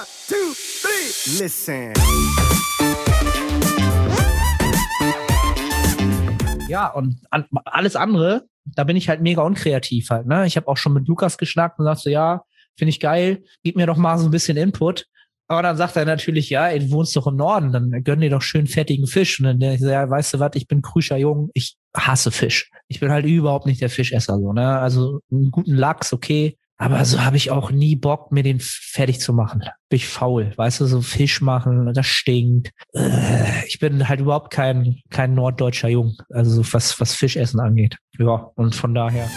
2, 3, listen. Ja, und alles andere, da bin ich halt mega unkreativ halt, ne? Ich habe auch schon mit Lukas geschnackt und sagte so, ja, finde ich geil, gib mir doch mal so ein bisschen Input. Aber dann sagt er natürlich, ja, ey, du wohnst doch im Norden, dann gönn dir doch schön fettigen Fisch. Und dann denke ich so, ja, weißt du was, ich bin krüscher Jung, ich hasse Fisch. Ich bin halt überhaupt nicht der Fischesser, so, ne? Also einen guten Lachs, okay. Aber so habe ich auch nie Bock, mir den fertig zu machen. Bin ich faul, weißt du, so Fisch machen, das stinkt. Ich bin halt überhaupt kein norddeutscher Jung, also was Fischessen angeht. Ja, und von daher.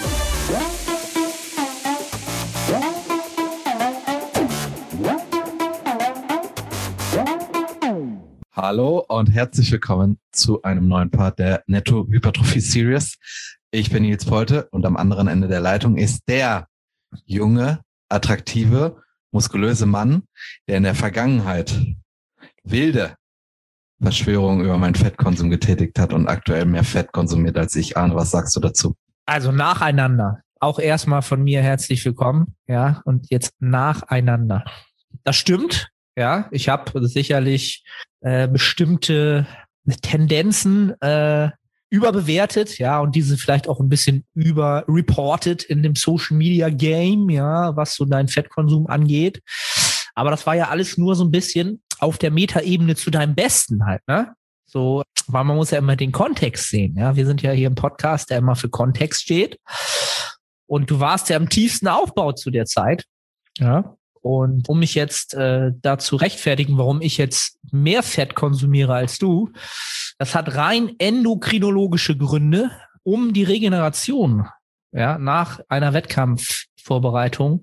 Hallo und herzlich willkommen zu einem neuen Part der Netto Hypertrophie Series. Ich bin Nils Polte und am anderen Ende der Leitung ist der junge, attraktive, muskulöse Mann, der in der Vergangenheit wilde Verschwörungen über meinen Fettkonsum getätigt hat und aktuell mehr Fett konsumiert als ich. Arne, was sagst du dazu? Also nacheinander. Auch erstmal von mir herzlich willkommen. Ja, und jetzt nacheinander. Das stimmt. Ja, ich habe sicherlich bestimmte Tendenzen überbewertet, ja, und diese vielleicht auch ein bisschen überreported in dem Social Media Game, ja, was so deinen Fettkonsum angeht. Aber das war ja alles nur so ein bisschen auf der Metaebene zu deinem Besten halt, ne? So, weil man muss ja immer den Kontext sehen, ja. Wir sind ja hier im Podcast, der immer für Kontext steht. Und du warst ja im tiefsten Aufbau zu der Zeit, ja. Und um mich jetzt da zu rechtfertigen, warum ich jetzt mehr Fett konsumiere als du, das hat rein endokrinologische Gründe, um die Regeneration, ja, nach einer Wettkampfvorbereitung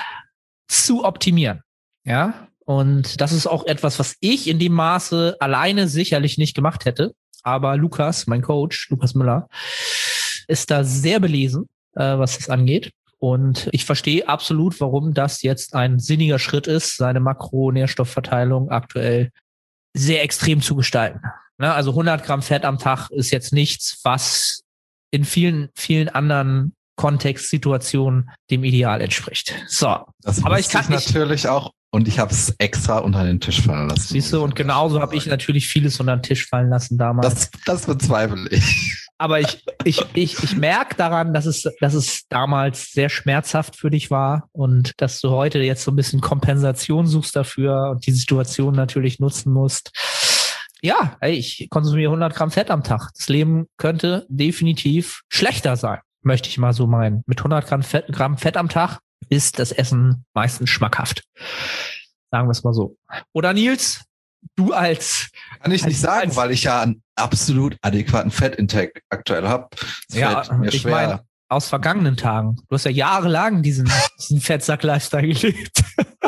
zu optimieren. Ja, und das ist auch etwas, was ich in dem Maße alleine sicherlich nicht gemacht hätte. Aber Lukas, mein Coach, Lukas Müller, ist da sehr belesen, was das angeht. Und ich verstehe absolut, warum das jetzt ein sinniger Schritt ist, seine Makronährstoffverteilung aktuell sehr extrem zu gestalten. Ne? Also 100 Gramm Fett am Tag ist jetzt nichts, was in vielen, vielen anderen Kontextsituationen dem Ideal entspricht. So, das aber ich kann natürlich auch, und ich habe es extra unter den Tisch fallen lassen. Siehst du, und genauso habe ich natürlich vieles unter den Tisch fallen lassen damals. Das bezweifle ich. Aber ich merke daran, dass es damals sehr schmerzhaft für dich war und dass du heute jetzt so ein bisschen Kompensation suchst dafür und die Situation natürlich nutzen musst. Ja, ey, ich konsumiere 100 Gramm Fett am Tag. Das Leben könnte definitiv schlechter sein, möchte ich mal so meinen. Mit 100 Gramm Fett am Tag ist das Essen meistens schmackhaft. Sagen wir es mal so. Oder Nils, du als... Kann ich nicht sagen, weil ich ja einen absolut adäquaten Fettintake aktuell habe. Ja, ich meine, aus vergangenen Tagen. Du hast ja jahrelang diesen Fettsack-Lifestyle gelebt.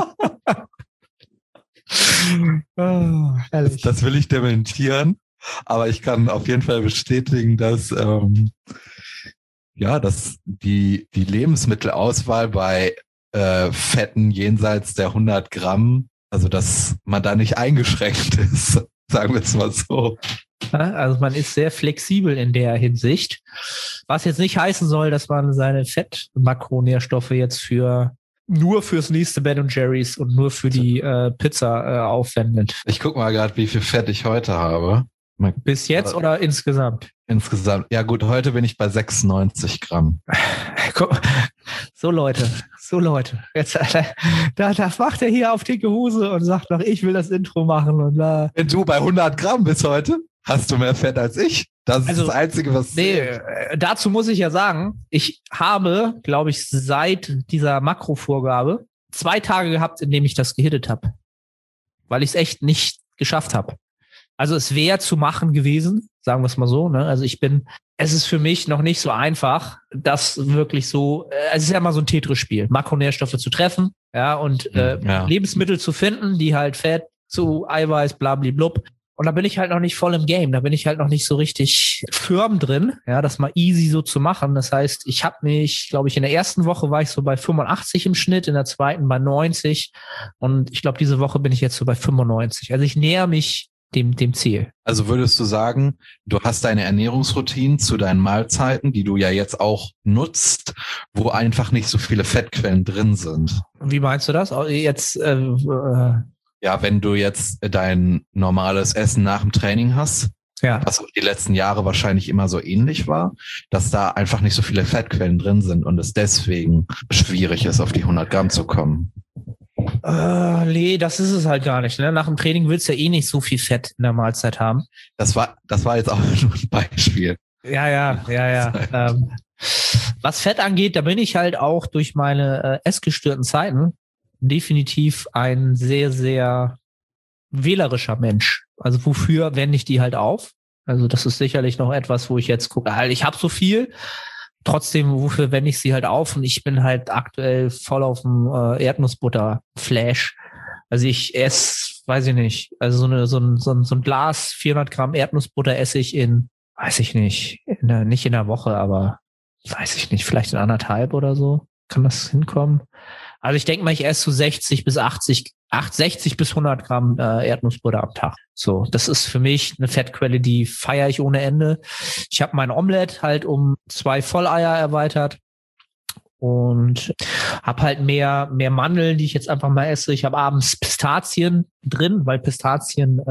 Oh, das will ich dementieren, aber ich kann auf jeden Fall bestätigen, dass dass die Lebensmittelauswahl bei Fetten jenseits der 100 Gramm, also dass man da nicht eingeschränkt ist, sagen wir es mal so. Also man ist sehr flexibel in der Hinsicht, was jetzt nicht heißen soll, dass man seine Fettmakronährstoffe jetzt nur fürs nächste Ben & Jerry's und nur für die Pizza aufwendet. Ich guck mal gerade, wie viel Fett ich heute habe. Bis jetzt oder insgesamt? Insgesamt. Ja gut, heute bin ich bei 96 Gramm. So Leute. Jetzt, da macht er hier auf dicke Hose und sagt noch, ich will das Intro machen. Und bla. Wenn du bei 100 Gramm bist heute, hast du mehr Fett als ich. Das ist das Einzige, was... Dazu muss ich ja sagen, ich habe, glaube ich, seit dieser Makrovorgabe 2 Tage gehabt, in denen ich das gehittet habe. Weil ich es echt nicht geschafft habe. Also es wäre zu machen gewesen, sagen wir es mal so. Ne? Also es ist für mich noch nicht so einfach, das wirklich so, es ist ja mal so ein Tetris-Spiel, Makronährstoffe zu treffen, ja, und Lebensmittel zu finden, die halt Fett zu Eiweiß, blablablub. Und da bin ich halt noch nicht voll im Game, da bin ich halt noch nicht so richtig firm drin, ja, das mal easy so zu machen. Das heißt, ich habe mich, glaube ich, in der ersten Woche war ich so bei 85 im Schnitt, in der zweiten bei 90 und ich glaube, diese Woche bin ich jetzt so bei 95. Also ich näher mich dem Ziel. Also würdest du sagen, du hast deine Ernährungsroutinen zu deinen Mahlzeiten, die du ja jetzt auch nutzt, wo einfach nicht so viele Fettquellen drin sind? Wie meinst du das? Jetzt Ja, wenn du jetzt dein normales Essen nach dem Training hast, ja. was auch die letzten Jahre wahrscheinlich immer so ähnlich war, dass da einfach nicht so viele Fettquellen drin sind und es deswegen schwierig ist, auf die 100 Gramm zu kommen. Nee, das ist es halt gar nicht. Ne? Nach dem Training willst du ja eh nicht so viel Fett in der Mahlzeit haben. Das war jetzt auch nur ein Beispiel. Ja. Was Fett angeht, da bin ich halt auch durch meine essgestörten Zeiten definitiv ein sehr, sehr wählerischer Mensch. Also wofür wende ich die halt auf? Also das ist sicherlich noch etwas, wo ich jetzt gucke, halt, ich habe so viel, trotzdem, wofür wende ich sie halt auf? Und ich bin halt aktuell voll auf dem Erdnussbutter-Flash. Also ich esse, weiß ich nicht, also so ein Glas 400 Gramm Erdnussbutter esse ich weiß ich nicht, nicht in der Woche, aber weiß ich nicht, vielleicht in 1,5 oder so. Kann das hinkommen? Also ich denke mal, ich esse so 60 bis 100 Gramm Erdnussbutter am Tag. So, das ist für mich eine Fettquelle, die feiere ich ohne Ende. Ich habe mein Omelett halt um 2 Volleier erweitert und habe halt mehr Mandeln, die ich jetzt einfach mal esse. Ich habe abends Pistazien drin, weil Pistazien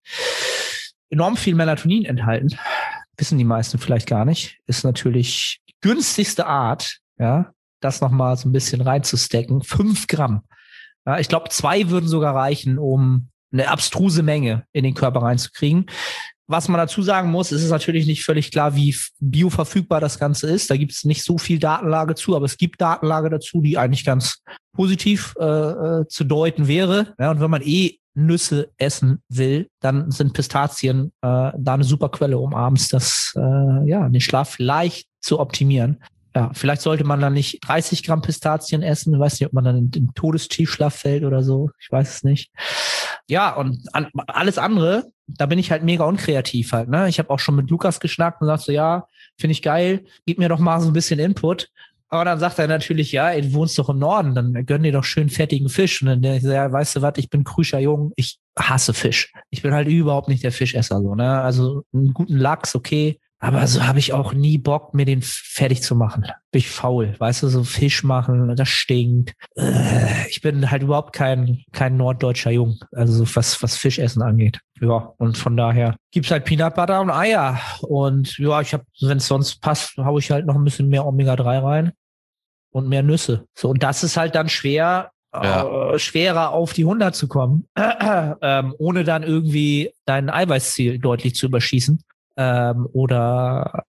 enorm viel Melatonin enthalten. Wissen die meisten vielleicht gar nicht. Ist natürlich die günstigste Art, ja, das nochmal so ein bisschen reinzustecken. 5 Gramm. Ja, ich glaube, 2 würden sogar reichen, um eine abstruse Menge in den Körper reinzukriegen. Was man dazu sagen muss, ist es natürlich nicht völlig klar, wie bioverfügbar das Ganze ist. Da gibt es nicht so viel Datenlage zu, aber es gibt Datenlage dazu, die eigentlich ganz positiv zu deuten wäre. Ja, und wenn man Nüsse essen will, dann sind Pistazien da eine super Quelle, um abends den Schlaf leicht zu optimieren. Ja, vielleicht sollte man dann nicht 30 Gramm Pistazien essen. Ich weiß nicht, ob man dann in den Todestiefschlaf fällt oder so. Ich weiß es nicht. Ja, und alles andere, da bin ich halt mega unkreativ halt. Ne? Ich habe auch schon mit Lukas geschnackt und sagte so, ja, finde ich geil, gib mir doch mal so ein bisschen Input. Aber dann sagt er natürlich, ja, ey, du wohnst doch im Norden, dann gönn dir doch schön fettigen Fisch. Und dann der ich so, ja, weißt du was, ich bin Krüscher Jung, ich hasse Fisch. Ich bin halt überhaupt nicht der Fischesser. So, ne? Also einen guten Lachs, okay. Aber so habe ich auch nie Bock, mir den fertig zu machen. Bin ich faul, weißt du, so Fisch machen, das stinkt. Ich bin halt überhaupt kein norddeutscher Jung, also so was Fischessen angeht. Ja, und von daher gibt's halt Peanut Butter und Eier. Und ja, wenn es sonst passt, haue ich halt noch ein bisschen mehr Omega-3 rein und mehr Nüsse. So, und das ist halt dann schwerer auf die 100 zu kommen, ohne dann irgendwie dein Eiweißziel deutlich zu überschießen. Und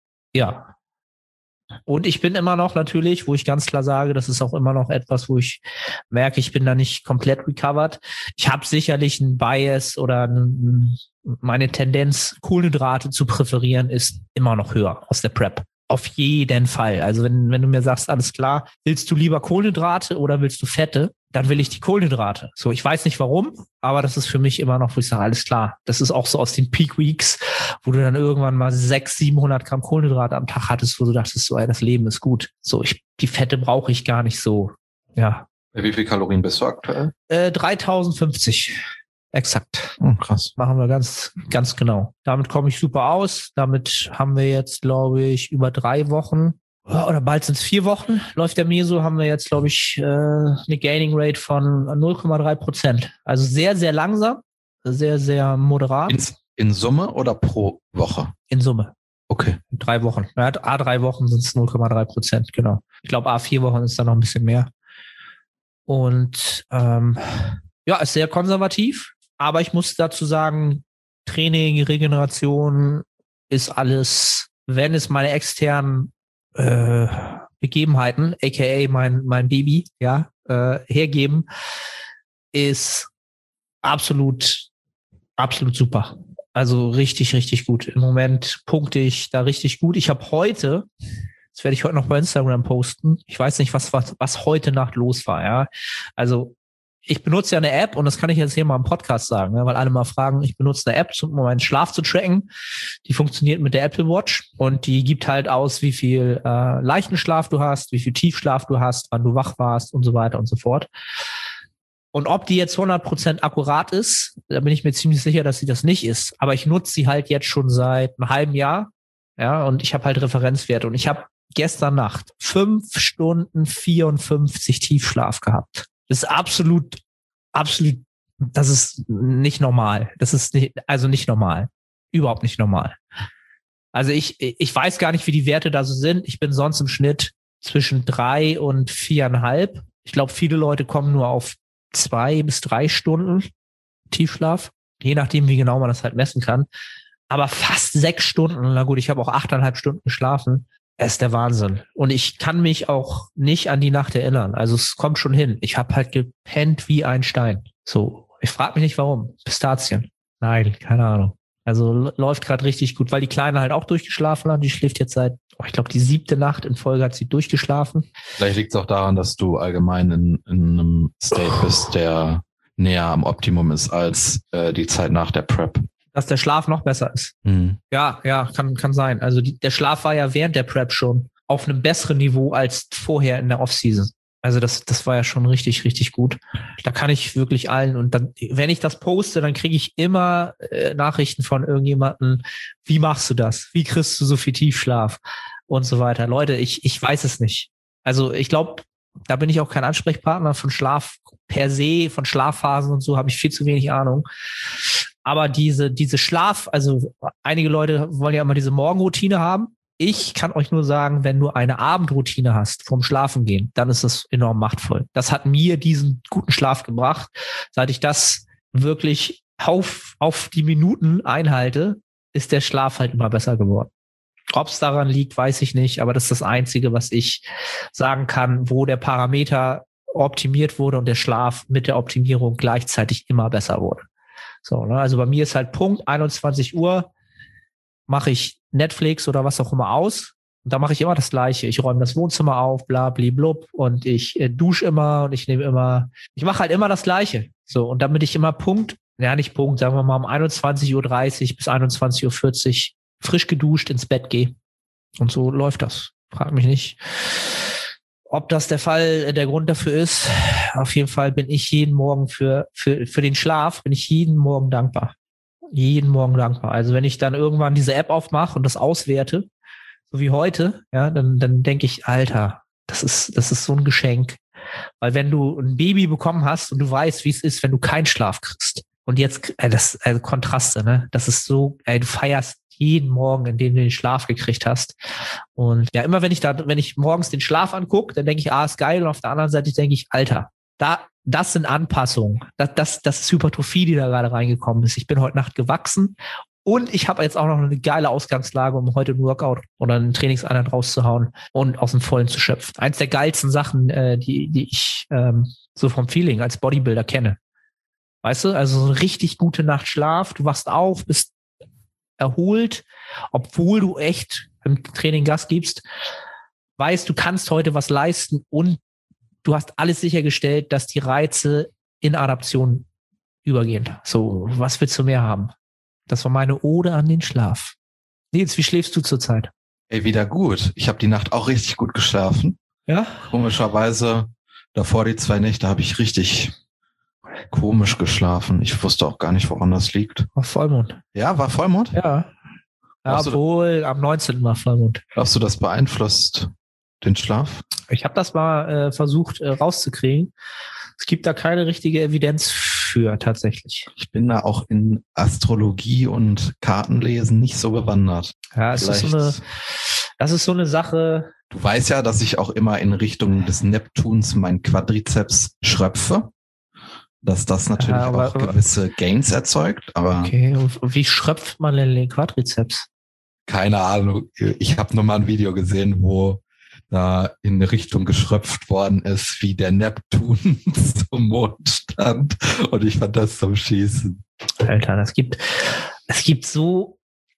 ich bin immer noch natürlich, wo ich ganz klar sage, das ist auch immer noch etwas, wo ich merke, ich bin da nicht komplett recovered. Ich habe sicherlich einen Bias oder meine Tendenz, Kohlenhydrate zu präferieren, ist immer noch höher aus der Prep. Auf jeden Fall. Also wenn du mir sagst, alles klar, willst du lieber Kohlenhydrate oder willst du Fette? Dann will ich die Kohlenhydrate. So, ich weiß nicht warum, aber das ist für mich immer noch, wo ich sage, alles klar. Das ist auch so aus den Peak Weeks, wo du dann irgendwann mal 600-700 Gramm Kohlenhydrate am Tag hattest, wo du dachtest, so, ey, das Leben ist gut. So, die Fette brauche ich gar nicht so. Ja. Wie viel Kalorien bist du aktuell? 3050. Exakt. Oh, krass. Machen wir ganz, ganz genau. Damit komme ich super aus. Damit haben wir jetzt, glaube ich, über 3 Wochen oder bald sind es 4 Wochen, läuft der Meso, haben wir jetzt, glaube ich, eine Gaining Rate von 0,3%. Also sehr, sehr langsam, sehr, sehr moderat. In Summe oder pro Woche? In Summe. Okay. 3 Wochen. Ja, A3 Wochen sind es 0,3%, genau. Ich glaube, A4 Wochen ist da noch ein bisschen mehr. Und ist sehr konservativ. Aber ich muss dazu sagen, Training, Regeneration ist alles, wenn es meine externen Begebenheiten, aka mein Baby, ja, hergeben, ist absolut super. Also richtig, richtig gut. Im Moment punkte ich da richtig gut. Ich habe heute, das werde ich heute noch bei Instagram posten, ich weiß nicht, was heute Nacht los war, ja. Also ich benutze ja eine App und das kann ich jetzt hier mal im Podcast sagen, ne, weil alle mal fragen, ich benutze eine App, um meinen Schlaf zu tracken. Die funktioniert mit der Apple Watch und die gibt halt aus, wie viel leichten Schlaf du hast, wie viel Tiefschlaf du hast, wann du wach warst und so weiter und so fort. Und ob die jetzt 100% akkurat ist, da bin ich mir ziemlich sicher, dass sie das nicht ist. Aber ich nutze sie halt jetzt schon seit einem halben Jahr. Ja, und ich habe halt Referenzwerte. Und ich habe gestern Nacht 5 Stunden 54 Tiefschlaf gehabt. Das ist absolut, das ist nicht normal. Das ist nicht normal. Überhaupt nicht normal. Also ich weiß gar nicht, wie die Werte da so sind. Ich bin sonst im Schnitt zwischen 3 und 4,5. Ich glaube, viele Leute kommen nur auf 2 bis 3 Stunden Tiefschlaf. Je nachdem, wie genau man das halt messen kann. Aber fast 6 Stunden, na gut, ich habe auch 8,5 Stunden geschlafen. Es ist der Wahnsinn. Und ich kann mich auch nicht an die Nacht erinnern. Also es kommt schon hin. Ich habe halt gepennt wie ein Stein. So, ich frage mich nicht, warum. Pistazien. Nein, keine Ahnung. Also läuft gerade richtig gut, weil die Kleine halt auch durchgeschlafen hat. Die schläft jetzt seit, ich glaube, die 7. Nacht in Folge hat sie durchgeschlafen. Vielleicht liegt es auch daran, dass du allgemein in einem State bist, der näher am Optimum ist als die Zeit nach der Prep. Dass der Schlaf noch besser ist. Mhm. Ja, kann sein. Also der Schlaf war ja während der Prep schon auf einem besseren Niveau als vorher in der Offseason. Also das war ja schon richtig, richtig gut. Da kann ich wirklich allen, und dann, wenn ich das poste, dann kriege ich immer Nachrichten von irgendjemandem, wie machst du das? Wie kriegst du so viel Tiefschlaf? Und so weiter. Leute, ich weiß es nicht. Also ich glaube, da bin ich auch kein Ansprechpartner von Schlaf per se, von Schlafphasen und so habe ich viel zu wenig Ahnung. Aber diese Schlaf, also einige Leute wollen ja immer diese Morgenroutine haben. Ich kann euch nur sagen, wenn du eine Abendroutine hast vorm Schlafengehen, dann ist das enorm machtvoll. Das hat mir diesen guten Schlaf gebracht. Seit ich das wirklich auf die Minuten einhalte, ist der Schlaf halt immer besser geworden. Ob es daran liegt, weiß ich nicht, aber das ist das Einzige, was ich sagen kann, wo der Parameter optimiert wurde und der Schlaf mit der Optimierung gleichzeitig immer besser wurde. So, ne? Also bei mir ist halt Punkt 21 Uhr, mache ich Netflix oder was auch immer aus. Und da mache ich immer das Gleiche. Ich räume das Wohnzimmer auf, bla, blub, und ich dusche immer und ich mache halt immer das Gleiche. So, und damit ich immer nicht Punkt, sagen wir mal um 21.30 Uhr bis 21.40 Uhr frisch geduscht ins Bett gehe. Und so läuft das. Frag mich nicht, ob das der Grund dafür ist. Auf jeden Fall bin ich jeden Morgen für den Schlaf, bin ich jeden Morgen dankbar. Jeden Morgen dankbar. Also wenn ich dann irgendwann diese App aufmache und das auswerte, so wie heute, ja, dann denke ich, Alter, das ist so ein Geschenk. Weil wenn du ein Baby bekommen hast und du weißt, wie es ist, wenn du keinen Schlaf kriegst. Und jetzt, Kontraste, ne? Das ist so, du feierst jeden Morgen, in dem du den Schlaf gekriegt hast. Und ja, immer wenn ich morgens den Schlaf angucke, dann denke ich, ist geil. Und auf der anderen Seite denke ich, Alter, das sind Anpassungen. Das ist Hypertrophie, die da gerade reingekommen ist. Ich bin heute Nacht gewachsen und ich habe jetzt auch noch eine geile Ausgangslage, um heute ein Workout oder eine Trainingseinheit rauszuhauen und aus dem Vollen zu schöpfen. Eins der geilsten Sachen, die ich so vom Feeling als Bodybuilder kenne. Weißt du, also so eine richtig gute Nacht Schlaf, du wachst auf, bist erholt, obwohl du echt im Training Gas gibst, weißt, du kannst heute was leisten und du hast alles sichergestellt, dass die Reize in Adaption übergehen. So, was willst du mehr haben? Das war meine Ode an den Schlaf. Nils, wie schläfst du zurzeit? Wieder gut. Ich habe die Nacht auch richtig gut geschlafen. Ja? Komischerweise, davor die 2 Nächte habe ich richtig komisch geschlafen. Ich wusste auch gar nicht, woran das liegt. War Vollmond. Ja, war Vollmond? Ja. Obwohl, am 19. war Vollmond. Glaubst du, das beeinflusst den Schlaf? Ich habe das mal versucht rauszukriegen. Es gibt da keine richtige Evidenz für tatsächlich. Ich bin da auch in Astrologie und Kartenlesen nicht so bewandert. Ja, das ist so eine Sache. Du weißt ja, dass ich auch immer in Richtung des Neptuns mein Quadrizeps schröpfe. Dass das natürlich auch gewisse Gains erzeugt. Aber okay, und wie schröpft man denn den Quadrizeps? Keine Ahnung. Ich habe nur mal ein Video gesehen, wo da in eine Richtung geschröpft worden ist, wie der Neptun zum Mond stand. Und ich fand das zum Schießen. Alter, es gibt so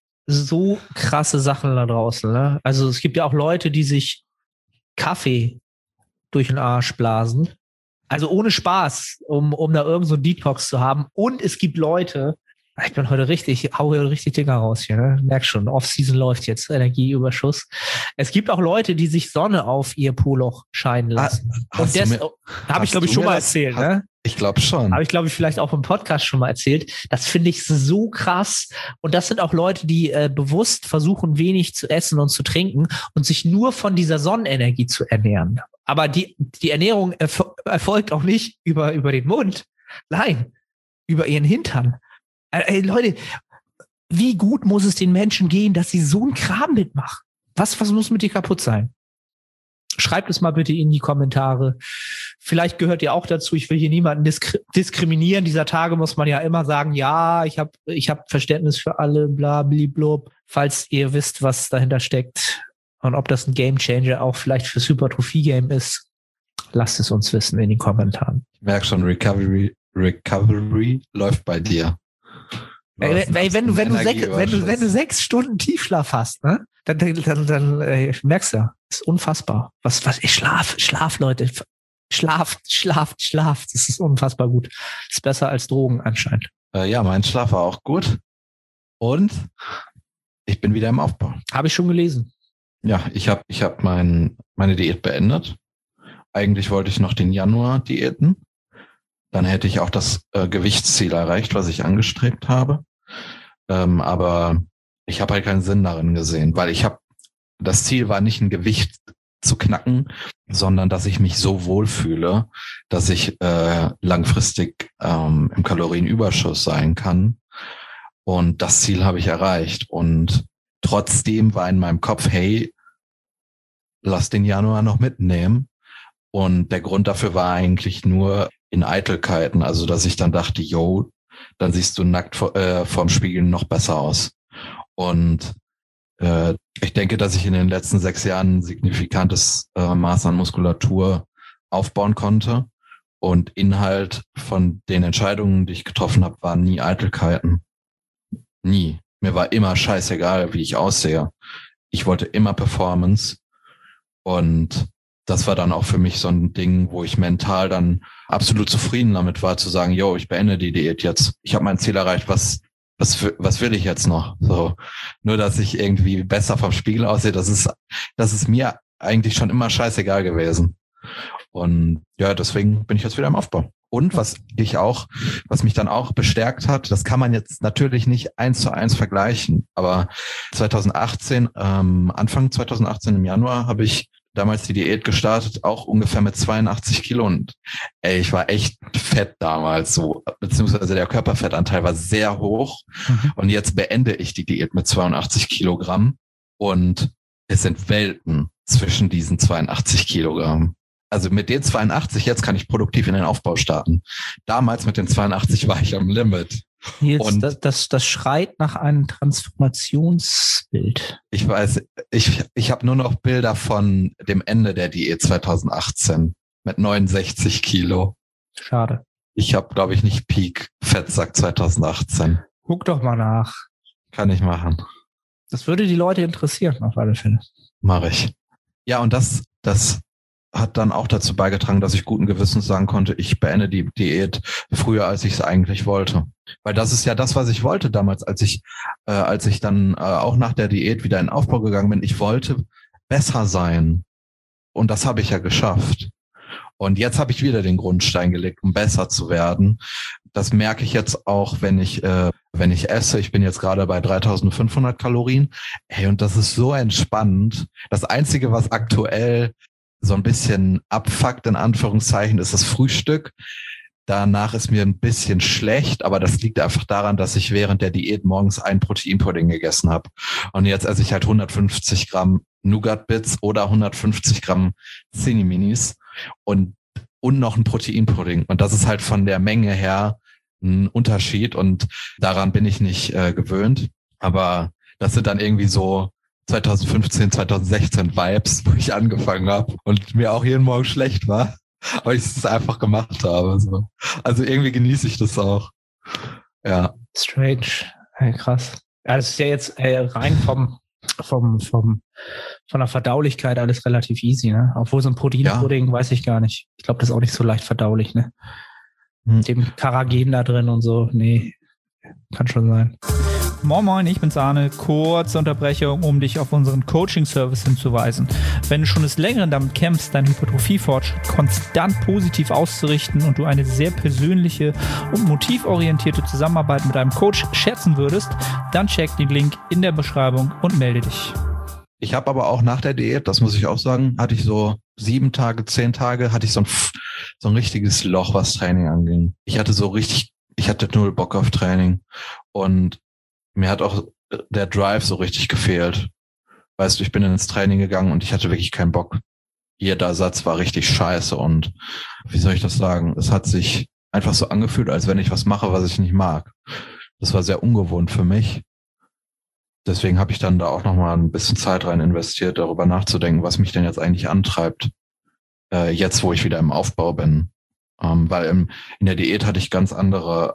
krasse Sachen da draußen. Ne? Also es gibt ja auch Leute, die sich Kaffee durch den Arsch blasen. Also ohne Spaß, um da irgend so einen Detox zu haben. Und es gibt Leute, ich bin heute hau hier richtig Dinger raus hier, ne? Merk schon, Off-Season läuft jetzt, Energieüberschuss. Es gibt auch Leute, die sich Sonne auf ihr Po-Loch scheinen lassen. Und das habe ich, glaube ich, schon mal erzählt, ne? Ich glaube schon. Habe ich, glaube ich, vielleicht auch im Podcast schon mal erzählt. Das finde ich so krass. Und das sind auch Leute, die bewusst versuchen, wenig zu essen und zu trinken und sich nur von dieser Sonnenenergie zu ernähren. Aber die Ernährung erfolgt auch nicht über den Mund. Nein, über ihren Hintern. Ey, Leute, wie gut muss es den Menschen gehen, dass sie so einen Kram mitmachen? Was muss mit dir kaputt sein? Schreibt es mal bitte in die Kommentare. Vielleicht gehört ihr auch dazu. Ich will hier niemanden diskriminieren. Dieser Tage muss man ja immer sagen, ja, ich hab Verständnis für alle, bla, blub. Falls ihr wisst, was dahinter steckt und ob das ein Gamechanger auch vielleicht fürs Hypertrophie-Game ist, lasst es uns wissen in den Kommentaren. Ich merke schon, Recovery läuft bei dir. Wenn du 6 Stunden Tiefschlaf hast, ne? Dann merkst du, das ist unfassbar. Was ich Schlaf, Leute. Schlaft. Das ist unfassbar gut. Ist besser als Drogen anscheinend. Ja, mein Schlaf war auch gut. Und ich bin wieder im Aufbau. Habe ich schon gelesen. Ja, ich hab meine Diät beendet. Eigentlich wollte ich noch den Januar diäten. Dann hätte ich auch das Gewichtsziel erreicht, was ich angestrebt habe. Aber ich habe halt keinen Sinn darin gesehen, weil das Ziel war nicht ein Gewicht zu knacken, sondern dass ich mich so wohlfühle, dass ich langfristig im Kalorienüberschuss sein kann. Und das Ziel habe ich erreicht. Und trotzdem war in meinem Kopf, hey, lass den Januar noch mitnehmen. Und der Grund dafür war eigentlich nur in Eitelkeiten. Also, dass ich dann dachte, yo, dann siehst du nackt vorm Spiegel noch besser aus. Und ich denke, dass ich in den letzten 6 Jahren ein signifikantes Maß an Muskulatur aufbauen konnte. Und Inhalt von den Entscheidungen, die ich getroffen habe, waren nie Eitelkeiten. Nie. Mir war immer scheißegal, wie ich aussehe. Ich wollte immer Performance. Und das war dann auch für mich so ein Ding, wo ich mental dann absolut zufrieden damit war, zu sagen, yo, ich beende die Diät jetzt. Ich habe mein Ziel erreicht, was will ich jetzt noch? So, nur dass ich irgendwie besser vom Spiegel aussehe, das ist mir eigentlich schon immer scheißegal gewesen. Und ja, deswegen bin ich jetzt wieder im Aufbau. Und was mich dann auch bestärkt hat, das kann man jetzt natürlich nicht 1:1 vergleichen, aber 2018, Anfang 2018 im Januar habe ich damals die Diät gestartet, auch ungefähr mit 82 Kilo. Und ich war echt fett damals so, beziehungsweise der Körperfettanteil war sehr hoch. Und jetzt beende ich die Diät mit 82 Kilogramm. Und es sind Welten zwischen diesen 82 Kilogramm. Also mit den 82, jetzt kann ich produktiv in den Aufbau starten. Damals mit den 82 war ich am Limit. Jetzt, das schreit nach einem Transformationsbild. Ich weiß, ich habe nur noch Bilder von dem Ende der Diät 2018 mit 69 Kilo. Schade. Ich habe, glaube ich, nicht Peak Fettsack 2018. Guck doch mal nach. Kann ich machen. Das würde die Leute interessieren, auf alle Fälle. Mache ich. Ja, und das hat dann auch dazu beigetragen, dass ich guten Gewissens sagen konnte, ich beende die Diät früher, als ich es eigentlich wollte. Weil das ist ja das, was ich wollte damals, als ich dann auch nach der Diät wieder in den Aufbau gegangen bin. Ich wollte besser sein. Und das habe ich ja geschafft. Und jetzt habe ich wieder den Grundstein gelegt, um besser zu werden. Das merke ich jetzt auch, wenn ich esse. Ich bin jetzt gerade bei 3.500 Kalorien. Hey, und das ist so entspannt. Das Einzige, was aktuell so ein bisschen abfuckt, in Anführungszeichen, ist das Frühstück. Danach ist mir ein bisschen schlecht, aber das liegt einfach daran, dass ich während der Diät morgens einen Proteinpudding gegessen habe. Und jetzt esse ich halt 150 Gramm Nougat-Bits oder 150 Gramm Cinni-Minis und noch ein Proteinpudding. Und das ist halt von der Menge her ein Unterschied und daran bin ich nicht gewöhnt. Aber das sind dann irgendwie so 2015, 2016 Vibes, wo ich angefangen habe und mir auch jeden Morgen schlecht war, aber ich es einfach gemacht habe. So. Also irgendwie genieße ich das auch. Ja. Strange. Hey, krass. Ja, das ist ja jetzt rein von der Verdaulichkeit alles relativ easy, ne? Obwohl so ein Proteinpudding, weiß ich gar nicht. Ich glaube, das ist auch nicht so leicht verdaulich, ne? Mit dem Karagen da drin und so. Nee, kann schon sein. Moin Moin, ich bin's Arne. Kurze Unterbrechung, um dich auf unseren Coaching-Service hinzuweisen. Wenn du schon des Längeren damit kämpfst, deinen Hypertrophie-Fortschritt konstant positiv auszurichten und du eine sehr persönliche und motivorientierte Zusammenarbeit mit einem Coach schätzen würdest, dann check den Link in der Beschreibung und melde dich. Ich habe aber auch nach der Diät, das muss ich auch sagen, hatte ich so 7 Tage, 10 Tage, hatte ich so ein richtiges Loch, was Training anging. Ich hatte null Bock auf Training und mir hat auch der Drive so richtig gefehlt. Weißt du, ich bin ins Training gegangen und ich hatte wirklich keinen Bock. Jeder Satz war richtig scheiße und wie soll ich das sagen? Es hat sich einfach so angefühlt, als wenn ich was mache, was ich nicht mag. Das war sehr ungewohnt für mich. Deswegen habe ich dann da auch nochmal ein bisschen Zeit rein investiert, darüber nachzudenken, was mich denn jetzt eigentlich antreibt, jetzt wo ich wieder im Aufbau bin. Weil in der Diät hatte ich ganz andere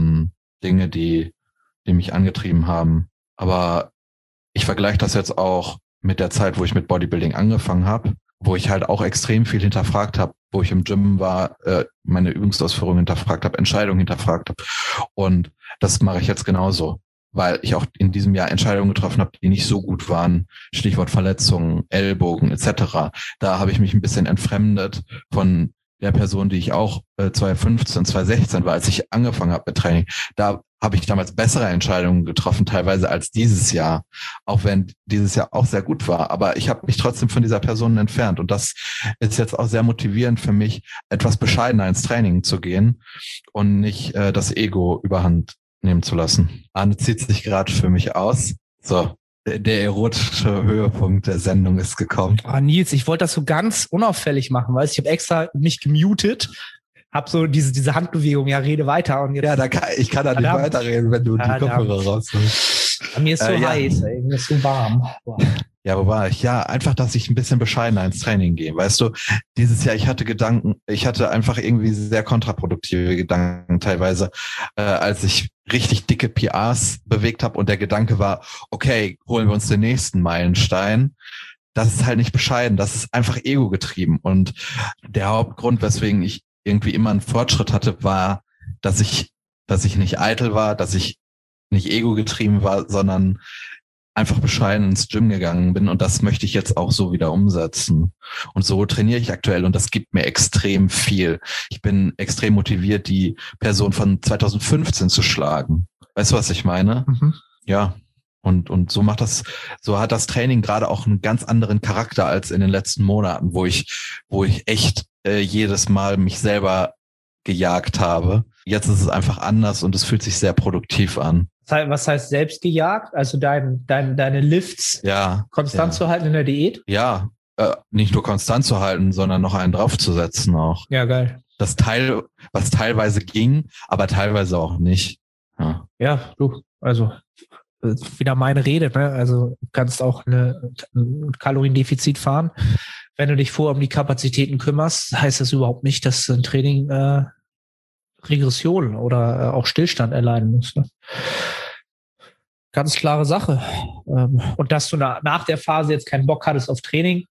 Dinge, die mich angetrieben haben. Aber ich vergleiche das jetzt auch mit der Zeit, wo ich mit Bodybuilding angefangen habe, wo ich halt auch extrem viel hinterfragt habe, wo ich im Gym war, meine Übungsausführung hinterfragt habe, Entscheidungen hinterfragt habe. Und das mache ich jetzt genauso, weil ich auch in diesem Jahr Entscheidungen getroffen habe, die nicht so gut waren. Stichwort Verletzungen, Ellbogen etc. Da habe ich mich ein bisschen entfremdet von der Person, die ich auch 2015, 2016 war, als ich angefangen habe mit Training. Da habe ich damals bessere Entscheidungen getroffen, teilweise als dieses Jahr, auch wenn dieses Jahr auch sehr gut war. Aber ich habe mich trotzdem von dieser Person entfernt. Und das ist jetzt auch sehr motivierend für mich, etwas bescheidener ins Training zu gehen und nicht das Ego überhand nehmen zu lassen. Arne zieht sich gerade für mich aus. So, der erotische Höhepunkt der Sendung ist gekommen. Oh, Nils, ich wollte das so ganz unauffällig machen, weißt du? Ich habe extra mich gemutet, habe so diese Handbewegung, ja, rede weiter. Und jetzt, ja, ich kann da nicht weiterreden, wenn du die Kopfhörer rausholst. Mir ist so heiß, ey, mir ist so warm. Boah. Ja, wo war ich? Ja, einfach, dass ich ein bisschen bescheidener ins Training gehe. Weißt du, dieses Jahr, ich hatte einfach irgendwie sehr kontraproduktive Gedanken teilweise, als ich richtig dicke PRs bewegt habe und der Gedanke war, okay, holen wir uns den nächsten Meilenstein. Das ist halt nicht bescheiden, das ist einfach ego-getrieben. Und der Hauptgrund, weswegen ich irgendwie immer einen Fortschritt hatte, war, dass ich nicht eitel war, dass ich nicht ego-getrieben war, sondern einfach bescheiden ins Gym gegangen bin und das möchte ich jetzt auch so wieder umsetzen. Und so trainiere ich aktuell und das gibt mir extrem viel. Ich bin extrem motiviert, die Person von 2015 zu schlagen. Weißt du, was ich meine? Mhm. Ja. Und so hat das Training gerade auch einen ganz anderen Charakter als in den letzten Monaten, wo ich echt jedes Mal mich selber gejagt habe. Jetzt ist es einfach anders und es fühlt sich sehr produktiv an. Was heißt selbst gejagt? Also deine Lifts konstant zu halten in der Diät? Ja, nicht nur konstant zu halten, sondern noch einen draufzusetzen auch. Ja, geil. Was teilweise ging, aber teilweise auch nicht. Ja, du, also wieder meine Rede, ne? Also du kannst auch ein Kaloriendefizit fahren. Wenn du dich vorher um die Kapazitäten kümmerst, heißt das überhaupt nicht, dass ein Training Regression oder auch Stillstand erleiden muss. Ne? Ganz klare Sache. Und dass du nach der Phase jetzt keinen Bock hattest auf Training,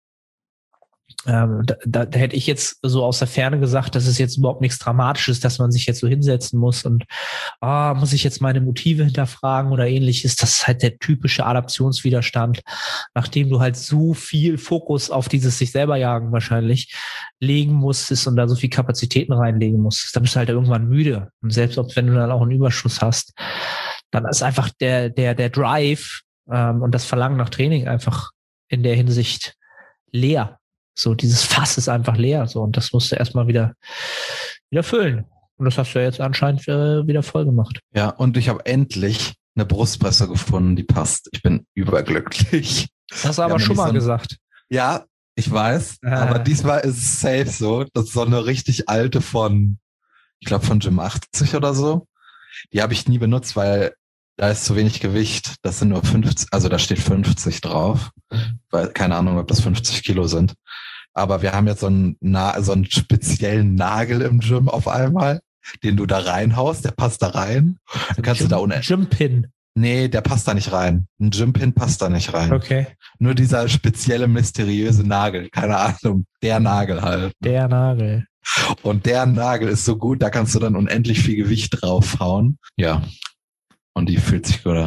da hätte ich jetzt so aus der Ferne gesagt, das ist jetzt überhaupt nichts Dramatisches, dass man sich jetzt so hinsetzen muss und muss ich jetzt meine Motive hinterfragen oder ähnliches. Das ist halt der typische Adaptionswiderstand, nachdem du halt so viel Fokus auf dieses sich selber jagen wahrscheinlich legen musstest und da so viel Kapazitäten reinlegen musstest. Dann bist du halt irgendwann müde. Und selbst wenn du dann auch einen Überschuss hast, dann ist einfach der Drive und das Verlangen nach Training einfach in der Hinsicht leer. So, dieses Fass ist einfach leer. So, und das musst du erstmal wieder füllen. Und das hast du ja jetzt anscheinend wieder voll gemacht. Ja, und ich habe endlich eine Brustpresse gefunden, die passt. Ich bin überglücklich. Das hast du aber schon mal gesagt. Ja, ich weiß. Aber diesmal ist es safe so. Das ist so eine richtig alte ich glaube von Gym 80 oder so. Die habe ich nie benutzt, weil da ist zu wenig Gewicht. Das sind nur 50, also da steht 50 drauf. Weil, keine Ahnung, ob das 50 Kilo sind. Aber wir haben jetzt so einen speziellen Nagel im Gym auf einmal, den du da reinhaust, der passt da rein. Dann kannst du da ohne Gympin. Nee, der passt da nicht rein. Ein Gympin passt da nicht rein. Okay. Nur dieser spezielle, mysteriöse Nagel. Keine Ahnung. Der Nagel halt. Der Nagel. Und der Nagel ist so gut, da kannst du dann unendlich viel Gewicht draufhauen. Ja. Und die fühlt sich gut an.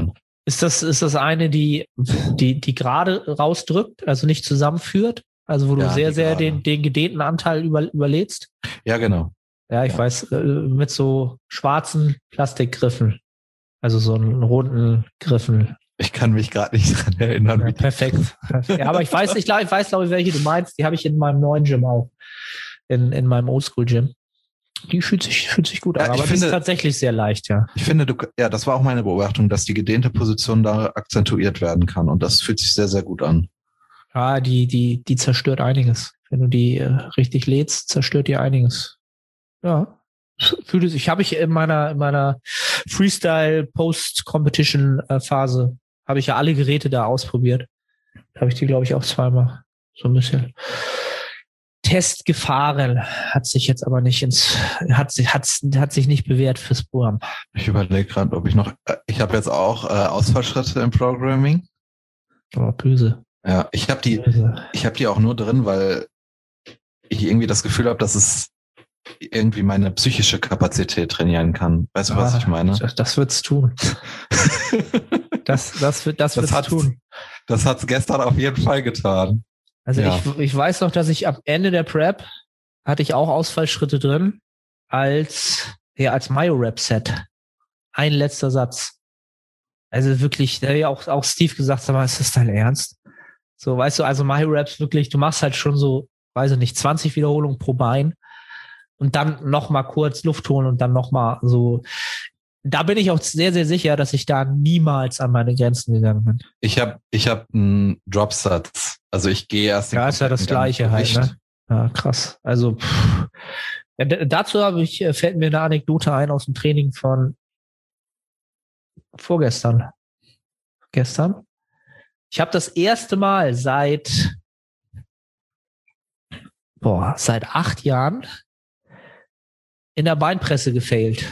Ist das eine, die gerade rausdrückt, also nicht zusammenführt? Also wo du sehr den gedehnten Anteil überlädst? Ja, genau. Ja, ich weiß, mit so schwarzen Plastikgriffen. Also so einen runden Griffen. Ich kann mich gerade nicht dran erinnern. Ja, perfekt. Ja, aber ich weiß, glaube ich, welche du meinst. Die habe ich in meinem neuen Gym auch. In meinem Oldschool-Gym. Die fühlt sich gut an, aber die ist tatsächlich sehr leicht, ja. Ich finde, das war auch meine Beobachtung, dass die gedehnte Position da akzentuiert werden kann und das fühlt sich sehr, sehr gut an. Ja, die zerstört einiges. Wenn du die richtig lädst, zerstört die einiges. Ja. Habe ich in meiner Freestyle Post-Competition Phase, habe ich ja alle Geräte da ausprobiert. Da habe ich die, glaube ich, auch zweimal so ein bisschen Test gefahren. Hat sich jetzt aber nicht hat sich nicht bewährt fürs Programm. Ich überlege gerade, ob ich habe jetzt auch Ausfallschritte im Programming. Oh, böse. Ja, ich habe die auch nur drin, weil ich irgendwie das Gefühl habe, dass es irgendwie meine psychische Kapazität trainieren kann. Weißt du, was ich meine? Das wird's tun. das wird's tun. Das hat's gestern auf jeden Fall getan. Also ja. Ich weiß noch, dass ich am Ende der Prep hatte ich auch Ausfallschritte drin als Myo-Rap-Set. Ein letzter Satz. Also wirklich, da hat ja auch Steve gesagt, sag mal, ist das dein Ernst? So, weißt du, also Myo-Raps wirklich, du machst halt schon so, weiß ich nicht, 20 Wiederholungen pro Bein und dann noch mal kurz Luft holen und dann noch mal so. Da bin ich auch sehr, sehr sicher, dass ich da niemals an meine Grenzen gegangen bin. Ich hab einen Dropsatz. Also ich gehe erst. Ja, ist ja das Gleiche halt, ne? Ja, krass. Also ja, dazu fällt mir eine Anekdote ein aus dem Training von vorgestern. Gestern. Ich habe das erste Mal seit 8 Jahren in der Beinpresse gefailt.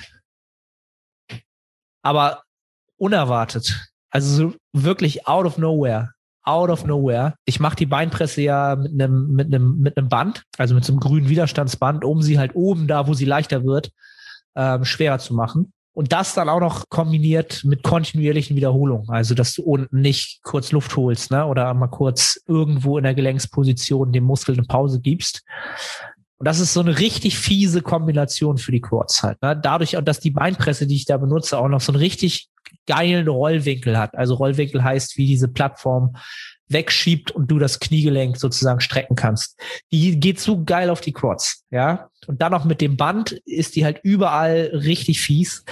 Aber unerwartet. Also so wirklich out of nowhere. Ich mache die Beinpresse ja mit einem Band, also mit so einem grünen Widerstandsband, um sie halt oben da, wo sie leichter wird, schwerer zu machen. Und das dann auch noch kombiniert mit kontinuierlichen Wiederholungen. Also, dass du unten nicht kurz Luft holst, ne? Oder mal kurz irgendwo in der Gelenksposition dem Muskel eine Pause gibst. Und das ist so eine richtig fiese Kombination für die Quads halt. Ne? Dadurch, dass die Beinpresse, die ich da benutze, auch noch so einen richtig geilen Rollwinkel hat. Also Rollwinkel heißt, wie diese Plattform wegschiebt und du das Kniegelenk sozusagen strecken kannst. Die geht so geil auf die Quads, ja. Und dann noch mit dem Band ist die halt überall richtig fies.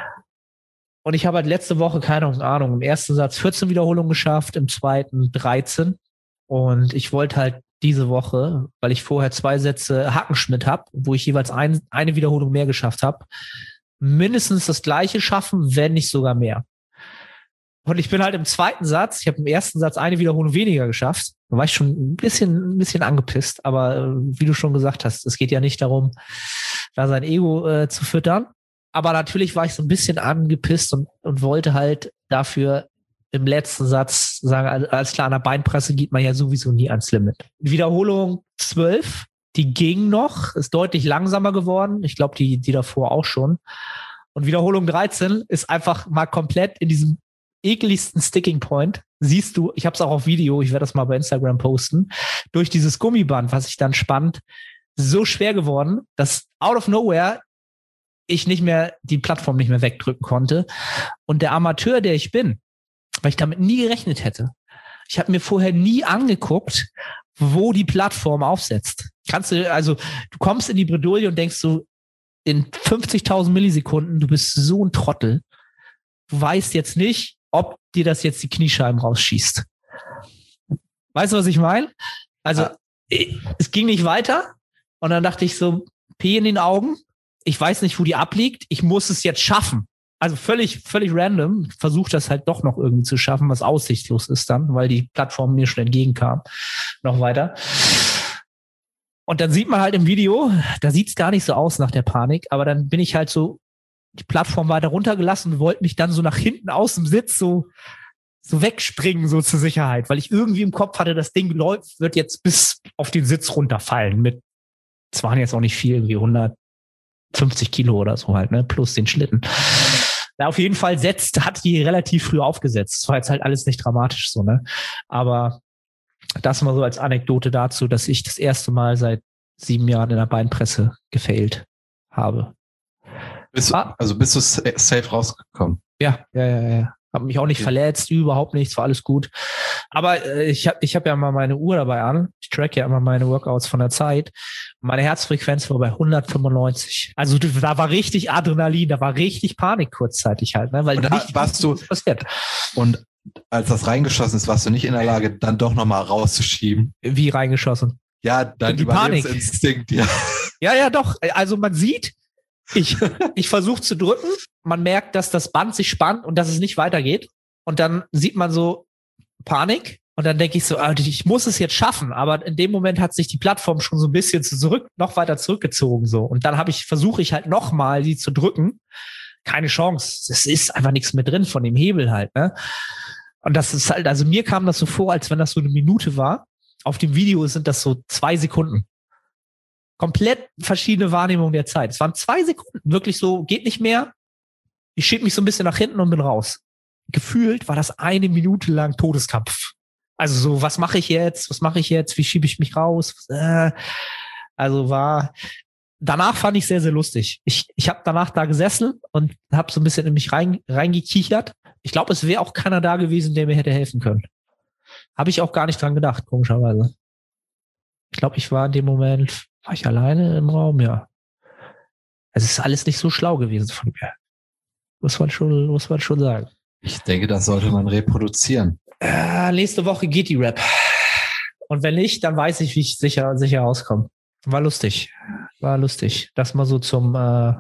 Und ich habe halt letzte Woche, keine Ahnung, im ersten Satz 14 Wiederholungen geschafft, im zweiten 13. Und ich wollte halt diese Woche, weil ich vorher 2 Sätze Hackenschmidt habe, wo ich jeweils eine Wiederholung mehr geschafft habe, mindestens das Gleiche schaffen, wenn nicht sogar mehr. Und ich bin halt im zweiten Satz, ich habe im ersten Satz eine Wiederholung weniger geschafft. Da war ich schon ein bisschen angepisst, aber wie du schon gesagt hast, es geht ja nicht darum, da sein Ego zu füttern. Aber natürlich war ich so ein bisschen angepisst und wollte halt dafür im letzten Satz sagen, alles klar, an der Beinpresse geht man ja sowieso nie ans Limit. Wiederholung 12, die ging noch, ist deutlich langsamer geworden. Ich glaube, die davor auch schon. Und Wiederholung 13 ist einfach mal komplett in diesem ekeligsten Sticking Point. Siehst du, ich habe es auch auf Video, ich werde das mal bei Instagram posten, durch dieses Gummiband, was ich dann spannt, so schwer geworden, dass out of nowhere ich die Plattform nicht mehr wegdrücken konnte. Und der Amateur, der ich bin, weil ich damit nie gerechnet hätte. Ich habe mir vorher nie angeguckt, wo die Plattform aufsetzt. Du kommst in die Bredouille und denkst so, in 50.000 Millisekunden, du bist so ein Trottel. Du weißt jetzt nicht, ob dir das jetzt die Kniescheiben rausschießt. Weißt du, was ich meine? Also, es ging nicht weiter. Und dann dachte ich so, P in den Augen. Ich weiß nicht, wo die abliegt. Ich muss es jetzt schaffen. Also völlig random. Versuche das halt doch noch irgendwie zu schaffen, was aussichtslos ist dann, weil die Plattform mir schon entgegenkam. Noch weiter. Und dann sieht man halt im Video, da sieht es gar nicht so aus nach der Panik, aber dann bin ich halt so die Plattform weiter runtergelassen und wollte mich dann so nach hinten aus dem Sitz so wegspringen, so zur Sicherheit, weil ich irgendwie im Kopf hatte, das Ding wird jetzt bis auf den Sitz runterfallen es waren jetzt auch nicht viel, irgendwie 150 Kilo oder so halt, ne, plus den Schlitten. Na, auf jeden Fall hat die relativ früh aufgesetzt. Das war jetzt halt alles nicht dramatisch so, ne? Aber das mal so als Anekdote dazu, dass ich das erste Mal seit 7 Jahren in der Beinpresse gefailt habe. Bist du safe rausgekommen? Ja. Habe mich auch nicht verletzt, überhaupt nichts, war alles gut. Aber ich hab ja mal meine Uhr dabei an. Ich track ja immer meine Workouts von der Zeit. Meine Herzfrequenz war bei 195. Also da war richtig Adrenalin, da war richtig Panik kurzzeitig halt, ne? Weil und nicht warst du passiert. Und als das reingeschossen ist, warst du nicht in der Lage, dann doch nochmal rauszuschieben? Wie reingeschossen? Ja, dein Überlebensinstinkt, ja. Ja, doch. Also man sieht, ich versuche zu drücken, man merkt, dass das Band sich spannt und dass es nicht weitergeht. Und dann sieht man so Panik. Und dann denke ich so, ich muss es jetzt schaffen. Aber in dem Moment hat sich die Plattform schon so ein bisschen noch weiter zurückgezogen. So. Und dann versuche ich halt nochmal, sie zu drücken. Keine Chance. Es ist einfach nichts mehr drin von dem Hebel halt, ne? Und das ist halt, also mir kam das so vor, als wenn das so eine Minute war. Auf dem Video sind das so 2 Sekunden. Komplett verschiedene Wahrnehmungen der Zeit. Es waren 2 Sekunden. Wirklich so, geht nicht mehr. Ich schieb mich so ein bisschen nach hinten und bin raus. Gefühlt war das 1 Minute lang Todeskampf. Also so, was mache ich jetzt? Wie schiebe ich mich raus? Danach fand ich sehr, sehr lustig. Ich habe danach da gesessen und habe so ein bisschen in mich reingekichert. Ich glaube, es wäre auch keiner da gewesen, der mir hätte helfen können. Habe ich auch gar nicht dran gedacht, komischerweise. Ich glaube, ich war in dem Moment, war ich alleine im Raum, ja. Es ist alles nicht so schlau gewesen von mir. Muss man schon sagen. Ich denke, das sollte man reproduzieren. Nächste Woche geht die Rap. Und wenn nicht, dann weiß ich, wie ich sicher rauskomme. War lustig. Das mal so zum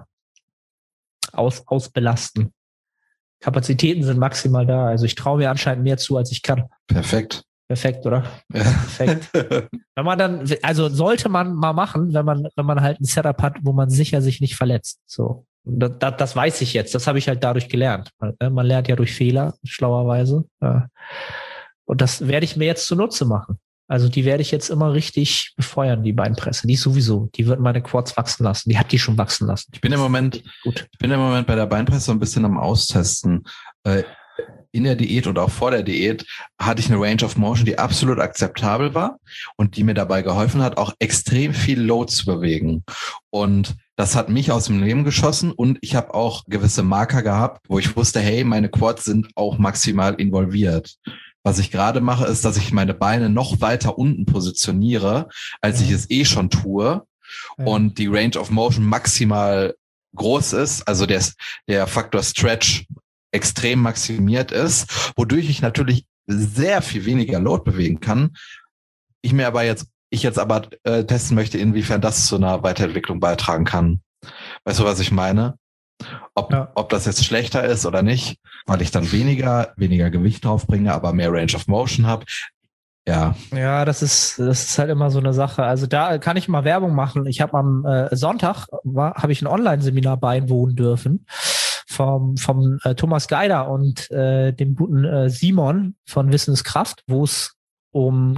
Ausbelasten. Kapazitäten sind maximal da. Also ich traue mir anscheinend mehr zu, als ich kann. Perfekt, oder? Ja. Perfekt. Wenn man dann, also sollte man mal machen, wenn man halt ein Setup hat, wo man sicher sich nicht verletzt. So. Das weiß ich jetzt. Das habe ich halt dadurch gelernt. Man lernt ja durch Fehler, schlauerweise. Und das werde ich mir jetzt zunutze machen. Also die werde ich jetzt immer richtig befeuern, die Beinpresse. Die sowieso. Die wird meine Quads wachsen lassen. Die hat die schon wachsen lassen. Ich bin im Moment bei der Beinpresse so ein bisschen am Austesten. In der Diät und auch vor der Diät hatte ich eine Range of Motion, die absolut akzeptabel war und die mir dabei geholfen hat, auch extrem viel Load zu bewegen. Und das hat mich aus dem Leben geschossen und ich habe auch gewisse Marker gehabt, wo ich wusste, hey, meine Quads sind auch maximal involviert. Was ich gerade mache, ist, dass ich meine Beine noch weiter unten positioniere, als ich es schon tue. Und die Range of Motion maximal groß ist, also der Faktor Stretch extrem maximiert ist, wodurch ich natürlich sehr viel weniger Load bewegen kann. Ich jetzt aber testen möchte, inwiefern das zu einer Weiterentwicklung beitragen kann. Weißt du, was ich meine? Ob das jetzt schlechter ist oder nicht, weil ich dann weniger Gewicht draufbringe, aber mehr Range of Motion habe. Ja. Ja, das ist halt immer so eine Sache. Also da kann ich mal Werbung machen. Ich habe am Sonntag habe ich ein Online-Seminar beiwohnen dürfen vom Thomas Geider und dem guten Simon von Wissenskraft, wo es um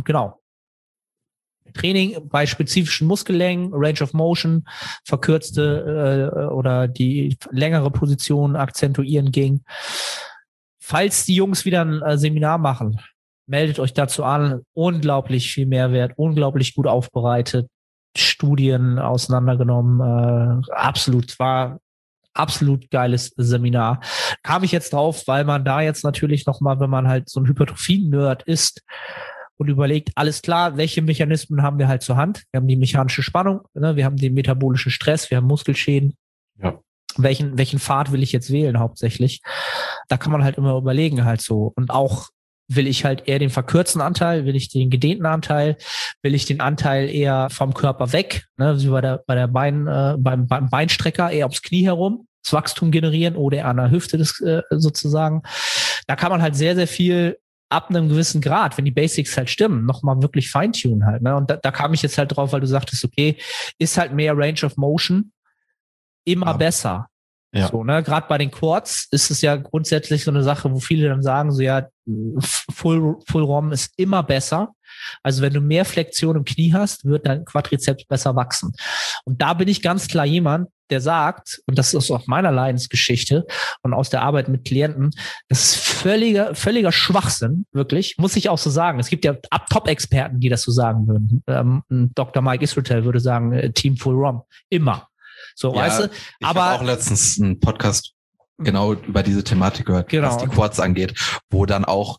Training bei spezifischen Muskellängen, Range of Motion, verkürzte oder die längere Position akzentuieren ging. Falls die Jungs wieder ein Seminar machen, meldet euch dazu an. Unglaublich viel Mehrwert, unglaublich gut aufbereitet, Studien auseinandergenommen. War absolut geiles Seminar. Kam ich jetzt drauf, weil man da jetzt natürlich nochmal, wenn man halt so ein Hypertrophie-Nerd ist und überlegt, alles klar, welche Mechanismen haben wir halt zur Hand? Wir haben die mechanische Spannung, ne? Wir haben den metabolischen Stress, wir haben Muskelschäden. Ja. Welchen Pfad will ich jetzt wählen hauptsächlich? Da kann man halt immer überlegen halt so. Und auch will ich halt eher den verkürzten Anteil, will ich den gedehnten Anteil, will ich den Anteil eher vom Körper weg, ne, wie beim Beinstrecker eher aufs Knie herum, das Wachstum generieren oder an der Hüfte sozusagen. Da kann man halt sehr, sehr viel ab einem gewissen Grad, wenn die Basics halt stimmen, nochmal wirklich feintunen halt. Ne? Und da kam ich jetzt halt drauf, weil du sagtest, okay, ist halt mehr Range of Motion immer besser. Ja. So, ne, gerade bei den Quads ist es ja grundsätzlich so eine Sache, wo viele dann sagen, so ja, Full ROM ist immer besser. Also wenn du mehr Flexion im Knie hast, wird dein Quadrizeps besser wachsen. Und da bin ich ganz klar jemand, der sagt, und das ist aus meiner Leidensgeschichte und aus der Arbeit mit Klienten, das ist völliger Schwachsinn, wirklich, muss ich auch so sagen. Es gibt ja Top-Experten, die das so sagen würden. Dr. Mike Israetel würde sagen, Team Full ROM, immer. So, ja, weißt du? Ich habe auch letztens einen Podcast genau über diese Thematik gehört, was die Quads angeht, wo dann auch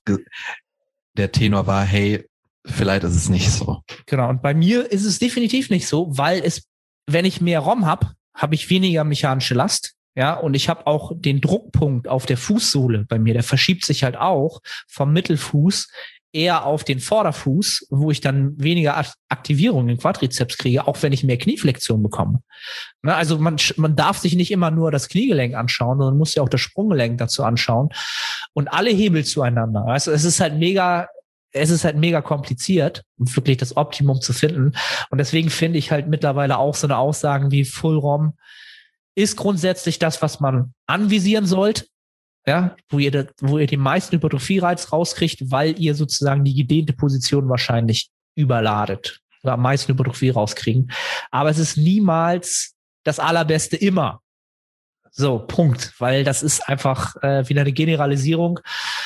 der Tenor war, hey, vielleicht ist es nicht so. Genau, und bei mir ist es definitiv nicht so, weil wenn ich mehr ROM habe ich weniger mechanische Last, ja, und ich habe auch den Druckpunkt auf der Fußsohle bei mir, der verschiebt sich halt auch vom Mittelfuß eher auf den Vorderfuß, wo ich dann weniger Aktivierung im Quadrizeps kriege, auch wenn ich mehr Knieflexion bekomme. Also man darf sich nicht immer nur das Kniegelenk anschauen, sondern muss ja auch das Sprunggelenk dazu anschauen und alle Hebel zueinander. Also es ist halt mega kompliziert, um wirklich das Optimum zu finden. Und deswegen finde ich halt mittlerweile auch so eine Aussagen wie Full ROM ist grundsätzlich das, was man anvisieren sollte. Ja, wo ihr den meisten Hypertrophie-Reiz rauskriegt, weil ihr sozusagen die gedehnte Position wahrscheinlich überladet oder am meisten Hypertrophie rauskriegen. Aber es ist niemals das Allerbeste immer. So, Punkt. Weil das ist einfach wieder eine Generalisierung.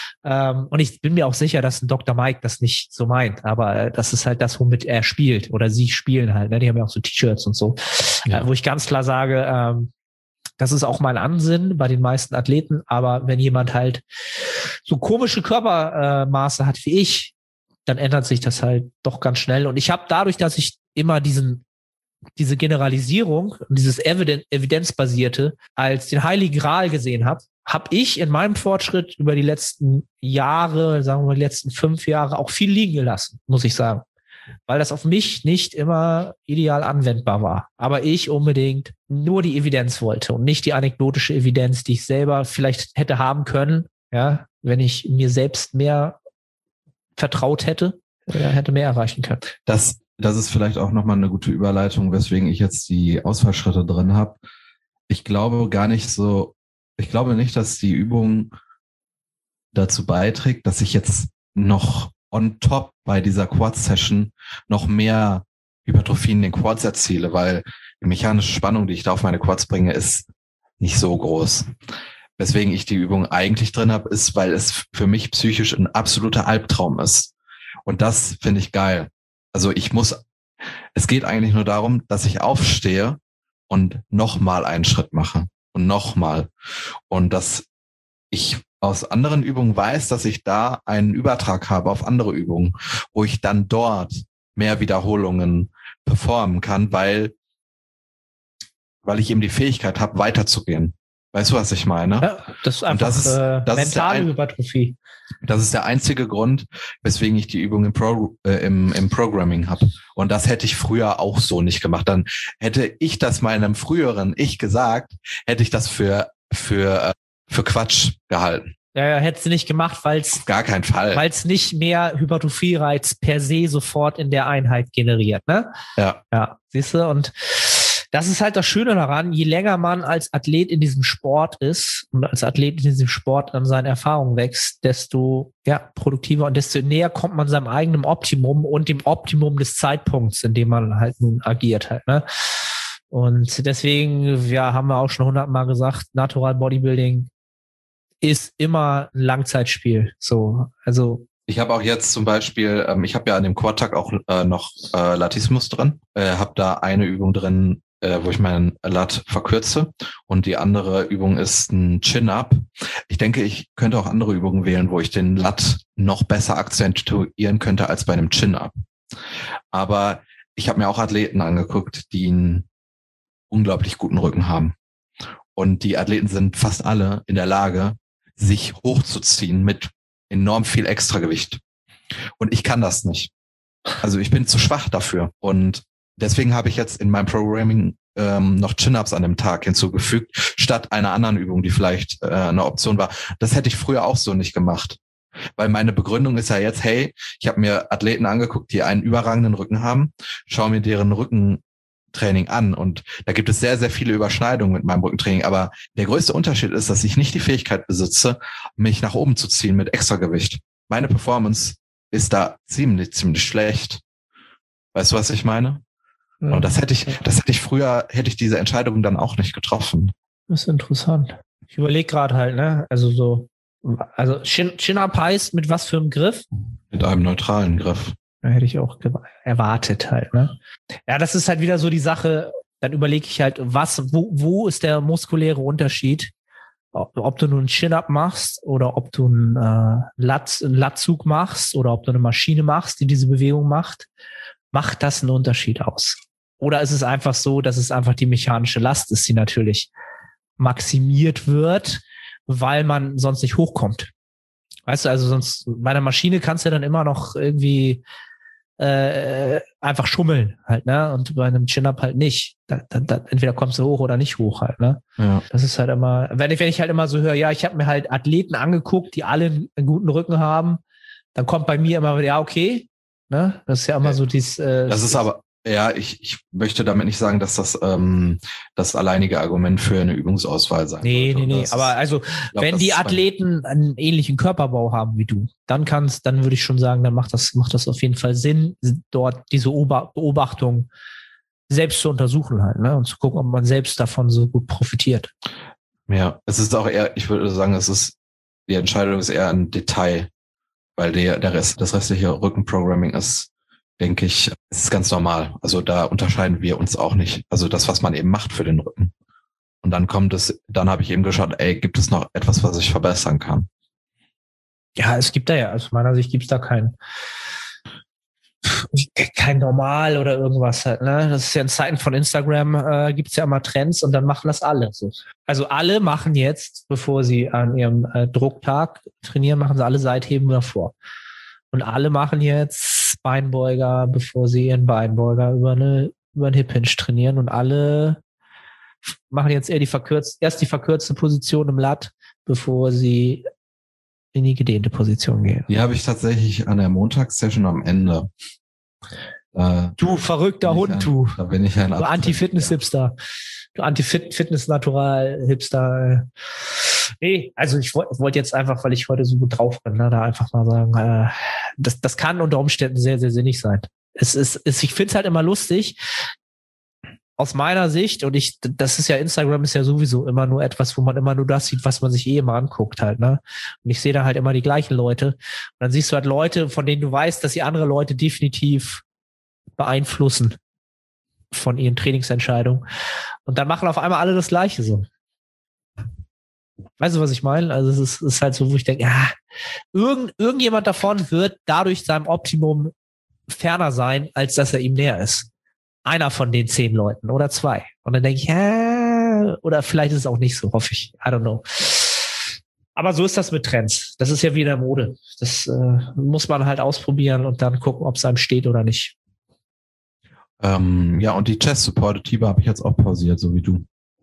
Und ich bin mir auch sicher, dass ein Dr. Mike das nicht so meint. Aber das ist halt das, womit er spielt. Oder sie spielen halt. Ne? Die haben ja auch so T-Shirts und so. Ja. Wo ich ganz klar sage, das ist auch mein Ansinnen bei den meisten Athleten. Aber wenn jemand halt so komische Körpermaße hat wie ich, dann ändert sich das halt doch ganz schnell. Und ich habe dadurch, dass ich immer diese Generalisierung, dieses Evidenzbasierte als den Heiligen Gral gesehen habe ich in meinem Fortschritt über die letzten Jahre, sagen wir mal die letzten 5 Jahre, auch viel liegen gelassen, muss ich sagen. Weil das auf mich nicht immer ideal anwendbar war. Aber ich unbedingt nur die Evidenz wollte und nicht die anekdotische Evidenz, die ich selber vielleicht hätte haben können, ja, wenn ich mir selbst mehr vertraut hätte, hätte mehr erreichen können. Das ist vielleicht auch nochmal eine gute Überleitung, weswegen ich jetzt die Ausfallschritte drin habe. Ich glaube nicht, dass die Übung dazu beiträgt, dass ich jetzt noch on top bei dieser Quad-Session noch mehr Hypertrophie in den Quads erziele, weil die mechanische Spannung, die ich da auf meine Quads bringe, ist nicht so groß. Weswegen ich die Übung eigentlich drin habe, ist, weil es für mich psychisch ein absoluter Albtraum ist. Und das finde ich geil. Also es geht eigentlich nur darum, dass ich aufstehe und nochmal einen Schritt mache und nochmal. Und dass ich aus anderen Übungen weiß, dass ich da einen Übertrag habe auf andere Übungen, wo ich dann dort mehr Wiederholungen performen kann, weil ich eben die Fähigkeit habe, weiterzugehen. Weißt du, was ich meine? Ja, das ist einfach mentale Hypertrophie. Das ist der einzige Grund, weswegen ich die Übung im Programming habe. Und das hätte ich früher auch so nicht gemacht. Dann hätte ich das meinem früheren Ich gesagt, hätte ich das für Quatsch gehalten. Ja, hättest du nicht gemacht, auf gar keinen Fall. Weil es nicht mehr Hypertrophie-Reiz per se sofort in der Einheit generiert, ne? Ja. Ja, siehst du, und das ist halt das Schöne daran, je länger man als Athlet in diesem Sport ist und als Athlet in diesem Sport an seinen Erfahrungen wächst, desto produktiver und desto näher kommt man seinem eigenen Optimum und dem Optimum des Zeitpunkts, in dem man halt nun agiert halt, ne? Und deswegen, haben wir auch schon 100-mal gesagt, Natural Bodybuilding ist immer ein Langzeitspiel. So, also ich habe auch jetzt zum Beispiel, ich habe ja an dem Quad-Tag auch noch Latissimus drin, habe da eine Übung drin, wo ich meinen Lat verkürze, und die andere Übung ist ein Chin-Up. Ich denke, ich könnte auch andere Übungen wählen, wo ich den Lat noch besser akzentuieren könnte als bei einem Chin-Up. Aber ich habe mir auch Athleten angeguckt, die einen unglaublich guten Rücken haben. Und die Athleten sind fast alle in der Lage, sich hochzuziehen mit enorm viel Extragewicht. Und ich kann das nicht. Also ich bin zu schwach dafür. Und deswegen habe ich jetzt in meinem Programming noch Chin-Ups an dem Tag hinzugefügt, statt einer anderen Übung, die vielleicht eine Option war. Das hätte ich früher auch so nicht gemacht. Weil meine Begründung ist ja jetzt, hey, ich habe mir Athleten angeguckt, die einen überragenden Rücken haben, schaue mir deren Rückentraining an, und da gibt es sehr, sehr viele Überschneidungen mit meinem Rückentraining. Aber der größte Unterschied ist, dass ich nicht die Fähigkeit besitze, mich nach oben zu ziehen mit Extragewicht. Meine Performance ist da ziemlich schlecht. Weißt du, was ich meine? Ja. Und hätte ich früher diese Entscheidung dann auch nicht getroffen. Das ist interessant. Ich überlege gerade halt, ne? Also Chin-Up heißt mit was für einem Griff? Mit einem neutralen Griff. Da hätte ich auch erwartet halt, ne? Ja, das ist halt wieder so die Sache, dann überlege ich halt, wo ist der muskuläre Unterschied? Ob du nun einen Chin-Up machst oder ob du einen Latzug machst oder ob du eine Maschine machst, die diese Bewegung macht das einen Unterschied aus? Oder ist es einfach so, dass es einfach die mechanische Last ist, die natürlich maximiert wird, weil man sonst nicht hochkommt? Weißt du, also sonst bei einer Maschine kannst du dann immer noch irgendwie einfach schummeln halt, ne? Und bei einem Chin-Up halt nicht. Entweder kommst du hoch oder nicht hoch halt, ne? Ja. Das ist halt immer, wenn ich halt immer so höre, ja, ich habe mir halt Athleten angeguckt, die alle einen guten Rücken haben, dann kommt bei mir immer, ja, okay, ne? Das ist ja immer so dieses... das ist aber, ja, ich möchte damit nicht sagen, dass das das alleinige Argument für eine Übungsauswahl sein sollte. Nee. Aber also, wenn die Athleten einen ähnlichen Körperbau haben wie du, dann würde ich schon sagen, dann macht das auf jeden Fall Sinn, dort diese Beobachtung selbst zu untersuchen halt, ne? Und zu gucken, ob man selbst davon so gut profitiert. Ja, es ist auch eher, ich würde sagen, die Entscheidung ist eher ein Detail, weil das restliche Rückenprogramming ist, denke ich, ist ganz normal. Also da unterscheiden wir uns auch nicht. Also das, was man eben macht für den Rücken. Und dann habe ich eben geschaut, gibt es noch etwas, was ich verbessern kann? Ja, es gibt aus meiner Sicht gibt es da kein Normal oder irgendwas halt, ne? Das ist ja in Zeiten von Instagram, gibt es ja immer Trends und dann machen das alle. So. Also alle machen jetzt, bevor sie an ihrem Drucktag trainieren, machen sie alle Seitheben davor. Und alle machen jetzt Beinbeuger, bevor sie ihren Beinbeuger über einen Hip Hinge trainieren. Und alle machen jetzt eher die verkürzte Position im Lat, bevor sie in die gedehnte Position gehen. Die habe ich tatsächlich an der Montagssession am Ende. Du verrückter Hund, du. Da bin ich ein Du Anti-Fitness-Hipster. Du Anti-Fitness-Natural-Hipster. Nee, also ich wollte jetzt einfach, weil ich heute so gut drauf bin, ne, da einfach mal sagen, das kann unter Umständen sehr, sehr sinnig sein. Ich finde es halt immer lustig, aus meiner Sicht, und das ist ja, Instagram ist ja sowieso immer nur etwas, wo man immer nur das sieht, was man sich immer anguckt halt, ne? Und ich sehe da halt immer die gleichen Leute. Und dann siehst du halt Leute, von denen du weißt, dass sie andere Leute definitiv beeinflussen von ihren Trainingsentscheidungen. Und dann machen auf einmal alle das Gleiche so. Weißt du, was ich meine? Also es ist halt so, wo ich denke, ja, irgendjemand davon wird dadurch seinem Optimum ferner sein, als dass er ihm näher ist. Einer von den 10 Leuten oder 2. Und dann denke ich, oder vielleicht ist es auch nicht so, hoffe ich. I don't know. Aber so ist das mit Trends. Das ist ja wieder Mode. Das muss man halt ausprobieren und dann gucken, ob es einem steht oder nicht. Ja, und die Chest-Supported Tiber habe ich jetzt auch pausiert, so wie du.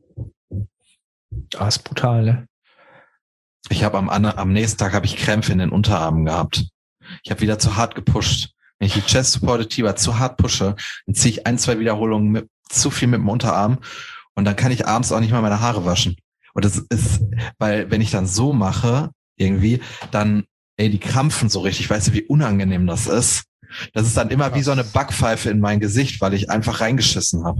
Das ist brutal, ne? Ich habe am nächsten Tag habe ich Krämpfe in den Unterarmen gehabt. Ich habe wieder zu hart gepusht. Wenn ich die Chest-Supported Tiber zu hart pushe, dann ziehe ich 1-2 Wiederholungen zu viel mit dem Unterarm und dann kann ich abends auch nicht mal meine Haare waschen. Und das ist, weil wenn ich dann so mache, irgendwie, dann, die krampfen so richtig. Weißt du, wie unangenehm das ist? Das ist dann immer wie so eine Backpfeife in mein Gesicht, weil ich einfach reingeschissen habe.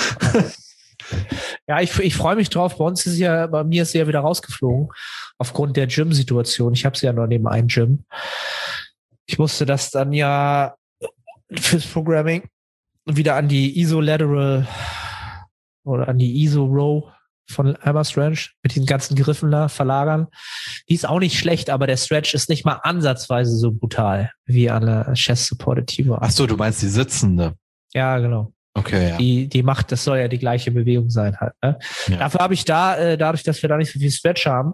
Ja, ich freue mich drauf. Bei mir ist sie ja wieder rausgeflogen aufgrund der Gym-Situation. Ich habe sie ja nur neben einem Gym. Ich musste das dann ja fürs Programming wieder an die Iso-Lateral oder an die Iso-Row von Hammer Stretch mit den ganzen Griffen da verlagern. Die ist auch nicht schlecht, aber der Stretch ist nicht mal ansatzweise so brutal wie an der Chest-Supported Tiber. Ach so, du meinst die sitzende? Ja, genau. Okay, ja. Die macht, das soll ja die gleiche Bewegung sein halt. Ne? Ja. Dafür habe ich dadurch, dass wir da nicht so viel Stretch haben,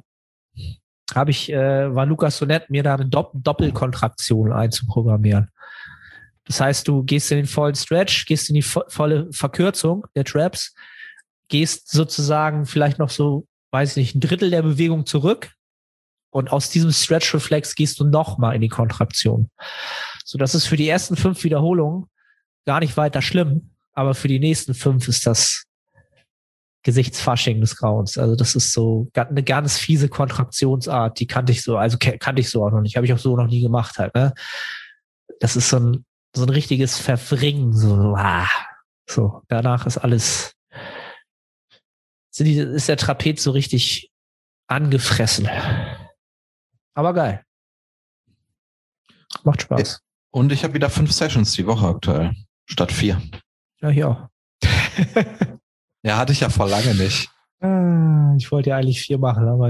war Lukas so nett, mir da eine Doppelkontraktion einzuprogrammieren. Das heißt, du gehst in den vollen Stretch, gehst in die volle Verkürzung der Traps, gehst sozusagen vielleicht noch so, weiß ich nicht, ein Drittel der Bewegung zurück und aus diesem Stretch-Reflex gehst du nochmal in die Kontraktion. So, das ist für die ersten 5 Wiederholungen gar nicht weiter schlimm, aber für die nächsten 5 ist das Gesichtsfasching des Grauens. Also das ist so eine ganz fiese Kontraktionsart, die kannte ich so auch noch nicht, habe ich auch so noch nie gemacht halt, ne? das ist so ein richtiges Verwringen, so, danach ist alles, ist der Trapez so richtig angefressen. Aber geil. Macht Spaß. Und ich habe wieder 5 Sessions die Woche aktuell, statt 4. Ja, hier auch. Ja, hatte ich ja vor lange nicht. Ich wollte ja eigentlich 4 machen, aber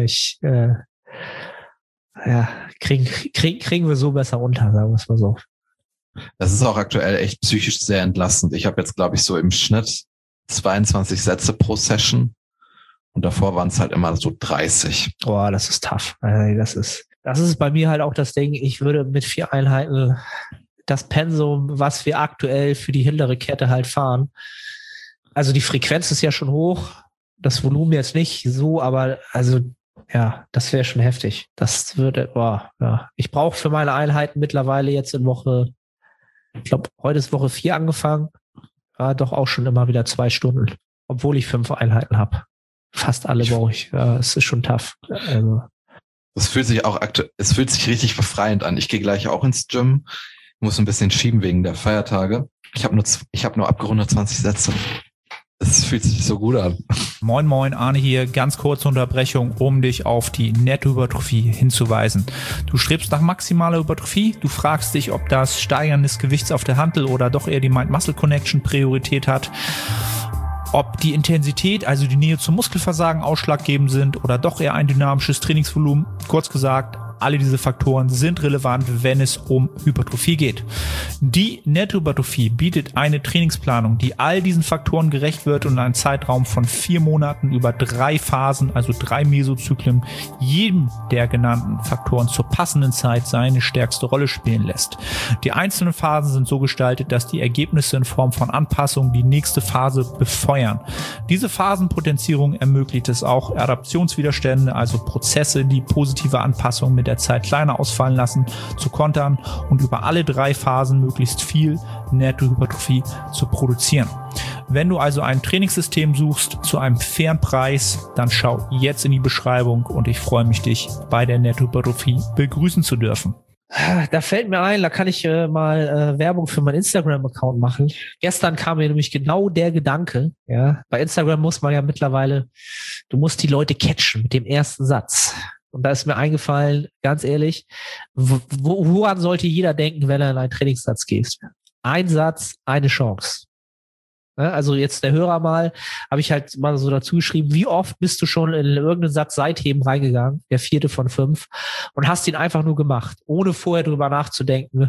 kriegen wir so besser unter, sagen wir es mal so. Das ist auch aktuell echt psychisch sehr entlastend. Ich habe jetzt, glaube ich, so im Schnitt 22 Sätze pro Session und davor waren es halt immer so 30. Boah, das ist tough. Das ist bei mir halt auch das Ding, ich würde mit 4 Einheiten das Pensum, was wir aktuell für die hintere Kette halt fahren, also die Frequenz ist ja schon hoch, das Volumen jetzt nicht so, aber also ja, das wäre schon heftig. Das würde, ja. Ich brauche für meine Einheiten mittlerweile jetzt in Woche, ich glaube, heute ist Woche 4 angefangen, doch auch schon immer wieder 2 Stunden, obwohl ich 5 Einheiten habe. Fast alle brauche ich. Ja, es ist schon tough. Also. Es fühlt sich richtig befreiend an. Ich gehe gleich auch ins Gym, muss ein bisschen schieben wegen der Feiertage. Ich habe nur abgerundet 20 Sätze. Es fühlt sich so gut an. Moin Moin, Arne hier. Ganz kurze Unterbrechung, um dich auf die Nettohypertrophie hinzuweisen. Du strebst nach maximaler Hypertrophie. Du fragst dich, ob das Steigern des Gewichts auf der Hantel oder doch eher die Mind-Muscle-Connection Priorität hat. Ob die Intensität, also die Nähe zum Muskelversagen ausschlaggebend sind oder doch eher ein dynamisches Trainingsvolumen. Kurz gesagt, alle diese Faktoren sind relevant, wenn es um Hypertrophie geht. Die Nettohypertrophie bietet eine Trainingsplanung, die all diesen Faktoren gerecht wird und einen Zeitraum von 4 Monaten über 3 Phasen, also 3 Mesozyklen, jedem der genannten Faktoren zur passenden Zeit seine stärkste Rolle spielen lässt. Die einzelnen Phasen sind so gestaltet, dass die Ergebnisse in Form von Anpassungen die nächste Phase befeuern. Diese Phasenpotenzierung ermöglicht es auch, Adaptionswiderstände, also Prozesse, die positive Anpassungen mit der Zeit kleiner ausfallen lassen, zu kontern und über alle 3 Phasen möglichst viel Nettohypertrophie zu produzieren. Wenn du also ein Trainingssystem suchst zu einem fairen Preis, dann schau jetzt in die Beschreibung und ich freue mich, dich bei der Nettohypertrophie begrüßen zu dürfen. Da fällt mir ein, da kann ich mal Werbung für meinen Instagram-Account machen. Gestern kam mir nämlich genau der Gedanke, ja, bei Instagram muss man ja mittlerweile, du musst die Leute catchen mit dem ersten Satz. Und da ist mir eingefallen, ganz ehrlich, woran sollte jeder denken, wenn er in einen Trainingssatz geht? Ein Satz, eine Chance. Also jetzt der Hörer mal, habe ich halt mal so dazu geschrieben, wie oft bist du schon in irgendeinen Satz Seitheben reingegangen, der 4. von 5, und hast ihn einfach nur gemacht, ohne vorher drüber nachzudenken,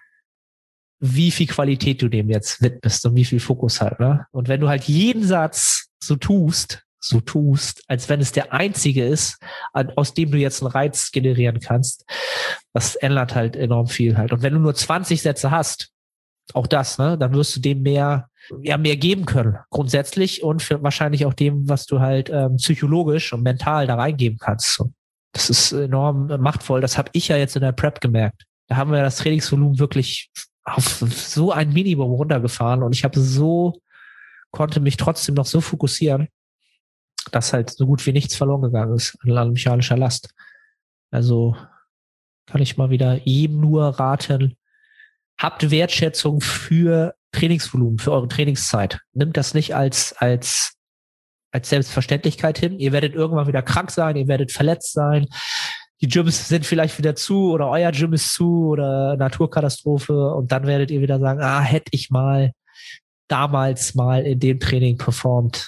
wie viel Qualität du dem jetzt widmest und wie viel Fokus halt. Ne? Und wenn du halt jeden Satz so tust, als wenn es der einzige ist, aus dem du jetzt einen Reiz generieren kannst, das ändert halt enorm viel halt. Und wenn du nur 20 Sätze hast, auch das, ne, dann wirst du dem mehr geben können, grundsätzlich, und wahrscheinlich auch dem, was du halt psychologisch und mental da reingeben kannst. So. Das ist enorm machtvoll. Das habe ich ja jetzt in der Prep gemerkt. Da haben wir das Trainingsvolumen wirklich auf so ein Minimum runtergefahren und ich konnte mich trotzdem noch so fokussieren, dass halt so gut wie nichts verloren gegangen ist an mechanischer Last. Also kann ich mal wieder jedem nur raten, habt Wertschätzung für Trainingsvolumen, für eure Trainingszeit. Nimmt das nicht als Selbstverständlichkeit hin. Ihr werdet irgendwann wieder krank sein, ihr werdet verletzt sein. Die Gyms sind vielleicht wieder zu oder euer Gym ist zu oder Naturkatastrophe und dann werdet ihr wieder sagen, hätte ich mal damals mal in dem Training performt.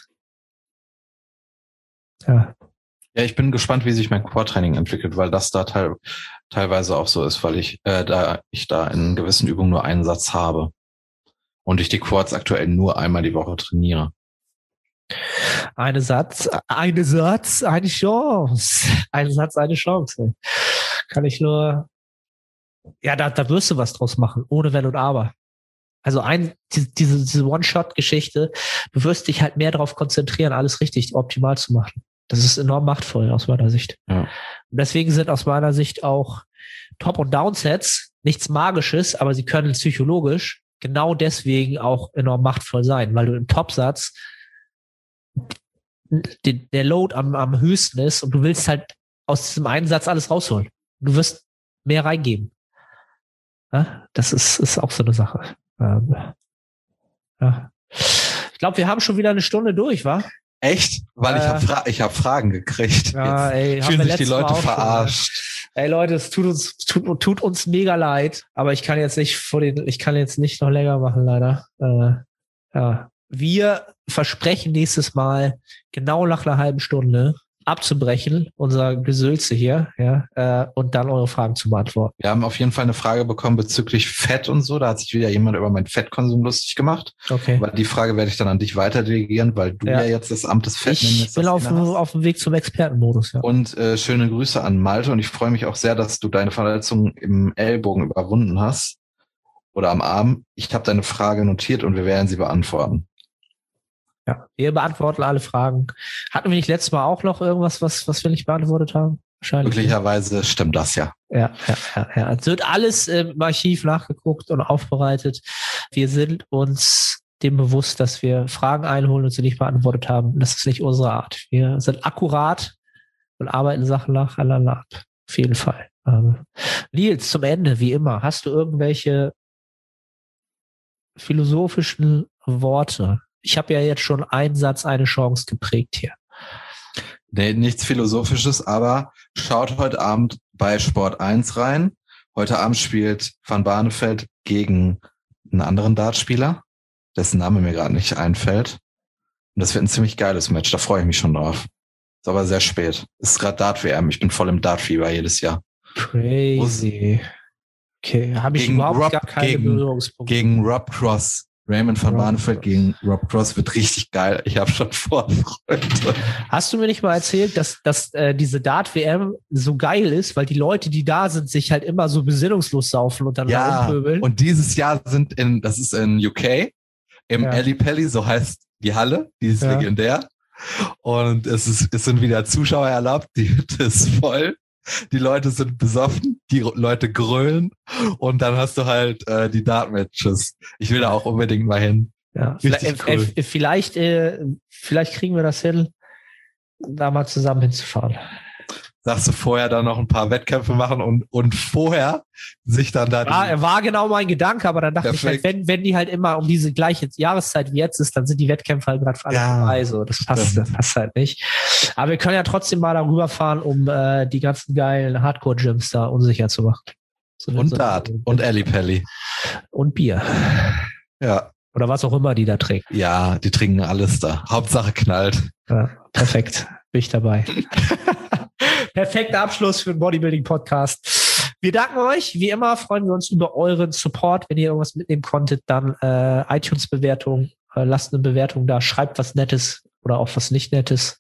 Ja. Ja, ich bin gespannt, wie sich mein Core-Training entwickelt, weil das da teilweise auch so ist, weil ich da in gewissen Übungen nur einen Satz habe und ich die Quads aktuell nur einmal die Woche trainiere. Ein Satz, eine Chance. Ein Satz, eine Chance. Kann ich nur, ja, da wirst du was draus machen, ohne Wenn und Aber. Also diese One-Shot-Geschichte, du wirst dich halt mehr darauf konzentrieren, alles richtig optimal zu machen. Das ist enorm machtvoll aus meiner Sicht. Ja. Und deswegen sind aus meiner Sicht auch Top- und Downsets nichts Magisches, aber sie können psychologisch genau deswegen auch enorm machtvoll sein, weil du im Topsatz der Load am höchsten ist und du willst halt aus diesem einen Satz alles rausholen. Du wirst mehr reingeben. Ja, das ist auch so eine Sache. Ja. Ich glaube, wir haben schon wieder eine Stunde durch, wa? Echt? Weil ich hab Fragen gekriegt. Ja, ey, fühlen sich die Leute verarscht. Ey Leute, es tut uns mega leid, aber ich kann jetzt nicht noch länger machen, leider. Ja. Wir versprechen nächstes Mal genau nach einer halben Stunde abzubrechen, unser Gesülze hier, ja, und dann eure Fragen zu beantworten. Wir haben auf jeden Fall eine Frage bekommen bezüglich Fett und so. Da hat sich wieder jemand über meinen Fettkonsum lustig gemacht. Okay. Aber die Frage werde ich dann an dich weiter delegieren, weil du ja jetzt das Amt des Ich bin auf dem Weg zum Expertenmodus, ja. Und schöne Grüße an Malte und ich freue mich auch sehr, dass du deine Verletzung im Ellbogen überwunden hast oder am Arm. Ich habe deine Frage notiert und wir werden sie beantworten. Ja, wir beantworten alle Fragen. Hatten wir nicht letztes Mal auch noch irgendwas, was wir nicht beantwortet haben? Wahrscheinlich. Möglicherweise stimmt das ja. Ja. Es wird alles im Archiv nachgeguckt und aufbereitet. Wir sind uns dem bewusst, dass wir Fragen einholen und sie nicht beantwortet haben. Das ist nicht unsere Art. Wir sind akkurat und arbeiten Sachen nacheinander ab. Auf jeden Fall. Nils, zum Ende, wie immer, hast du irgendwelche philosophischen Worte? Ich habe ja jetzt schon einen Satz, eine Chance geprägt hier. Nee, nichts Philosophisches, aber schaut heute Abend bei Sport 1 rein. Heute Abend spielt Van Barneveld gegen einen anderen Dartspieler, dessen Name mir gerade nicht einfällt. Und das wird ein ziemlich geiles Match, da freue ich mich schon drauf. Ist aber sehr spät. Ist gerade Dart-WM, ich bin voll im Dart-Fieber jedes Jahr. Crazy. Okay, habe ich überhaupt gar keine Berührungspunkte. Gegen Rob Cross. Raymond van Barneveld gegen Rob Cross wird richtig geil. Ich habe schon Vorfreude. Hast du mir nicht mal erzählt, dass diese Dart-WM so geil ist, weil die Leute, die da sind, sich halt immer so besinnungslos saufen und dann rumpöbeln? Und dieses Jahr das ist in UK, im Ally Pally, so heißt die Halle, die ist legendär. Und es sind wieder Zuschauer erlaubt, die Hütte ist voll. Die Leute sind besoffen, die Leute grölen und dann hast du halt die Dart-Matches. Ich will da auch unbedingt mal hin. Ja, vielleicht kriegen wir das hin, da mal zusammen hinzufahren. Sagst du vorher dann noch ein paar Wettkämpfe machen und vorher sich dann da... War genau mein Gedanke, aber dann dachte ich halt, wenn die halt immer um diese gleiche Jahreszeit wie jetzt ist, dann sind die Wettkämpfe halt gerade für alle vorbei. So, das passt halt nicht. Aber wir können ja trotzdem mal darüber fahren, um die ganzen geilen Hardcore-Gyms da unsicher zu machen. Und Dart und Ally Pally. Und Bier. Ja. Oder was auch immer die da trinken. Ja, die trinken alles da. Hauptsache knallt. Ja, perfekt. Bin ich dabei. Perfekter Abschluss für den Bodybuilding-Podcast. Wir danken euch. Wie immer freuen wir uns über euren Support. Wenn ihr irgendwas mitnehmen konntet, dann iTunes-Bewertung. Lasst eine Bewertung da. Schreibt was Nettes oder auch was nicht Nettes.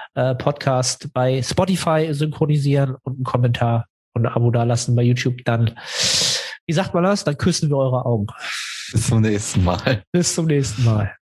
Podcast bei Spotify synchronisieren und einen Kommentar und ein Abo da lassen bei YouTube. Dann, wie sagt man das? Dann küssen wir eure Augen. Bis zum nächsten Mal. Bis zum nächsten Mal.